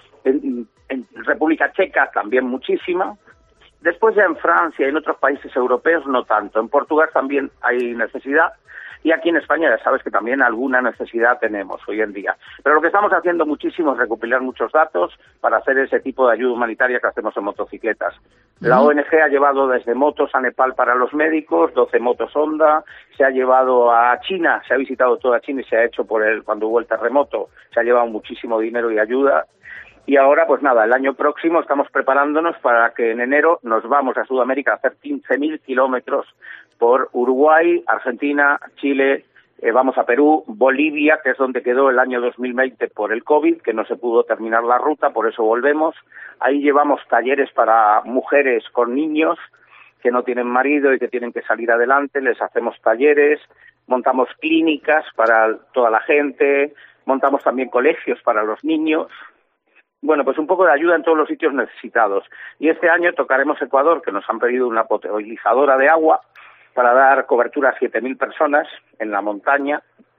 en, en República Checa también muchísima, después ya en Francia y en otros países europeos no tanto. En Portugal también hay necesidad, y aquí en España ya sabes que también alguna necesidad tenemos hoy en día. Pero lo que estamos haciendo muchísimo es recopilar muchos datos para hacer ese tipo de ayuda humanitaria que hacemos en motocicletas. La O N G ha llevado desde motos a Nepal para los médicos, doce motos Honda, se ha llevado a China, se ha visitado toda China y se ha hecho por el, cuando hubo el terremoto, se ha llevado muchísimo dinero y ayuda. Y ahora, pues nada, el año próximo estamos preparándonos para que en enero nos vamos a Sudamérica a hacer quince mil kilómetros por Uruguay, Argentina, Chile, eh, vamos a Perú, Bolivia, que es donde quedó el año dos mil veinte por el COVID, que no se pudo terminar la ruta, por eso volvemos. Ahí llevamos talleres para mujeres con niños que no tienen marido y que tienen que salir adelante, les hacemos talleres, montamos clínicas para toda la gente, montamos también colegios para los niños. Bueno, pues un poco de ayuda en todos los sitios necesitados. Y este año tocaremos Ecuador, que nos han pedido una potabilizadora de agua para dar cobertura a siete mil personas en la montaña.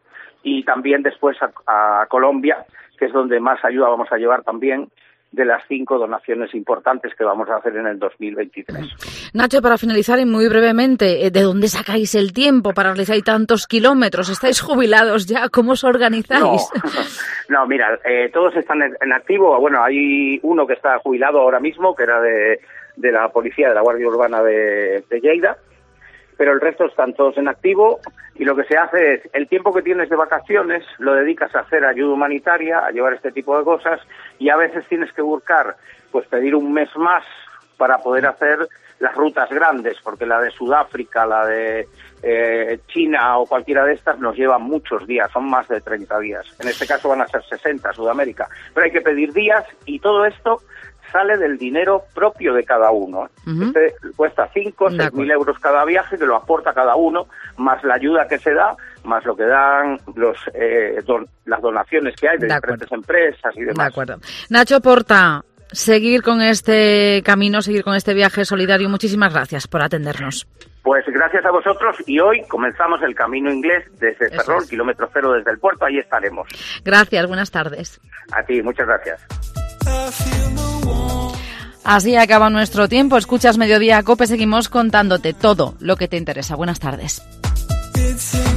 y también después a, a Colombia, que es donde más ayuda vamos a llevar también, de las cinco donaciones importantes que vamos a hacer en el dos mil veintitrés. Nacho, para finalizar y muy brevemente, ¿de dónde sacáis el tiempo para realizar tantos kilómetros? ¿Estáis jubilados ya? ¿Cómo os organizáis? No, no mira, eh, todos están en, en activo. Bueno, hay uno que está jubilado ahora mismo, que era de, de la policía, de la Guardia Urbana de, de Lleida, pero el resto están todos en activo, y lo que se hace es, el tiempo que tienes de vacaciones lo dedicas a hacer ayuda humanitaria, a llevar este tipo de cosas, y a veces tienes que buscar, pues pedir un mes más para poder hacer las rutas grandes, porque la de Sudáfrica, la de eh, China o cualquiera de estas nos lleva muchos días, son más de treinta días. En este caso van a ser sesenta, Sudamérica. Pero hay que pedir días, y todo esto sale del dinero propio de cada uno. Uh-huh. Este cuesta cinco, seis mil euros cada viaje, que lo aporta cada uno, más la ayuda que se da, más lo que dan los eh, don, las donaciones que hay de, de diferentes empresas y demás. De acuerdo. Nacho Porta, seguir con este camino, seguir con este viaje solidario. Muchísimas gracias por atendernos. Pues gracias a vosotros, y hoy comenzamos el camino inglés desde Ferrol, es. kilómetro cero desde el puerto, ahí estaremos. Gracias, buenas tardes. A ti, muchas gracias. Así acaba nuestro tiempo. Escuchas Mediodía COPE, seguimos contándote todo lo que te interesa. Buenas tardes.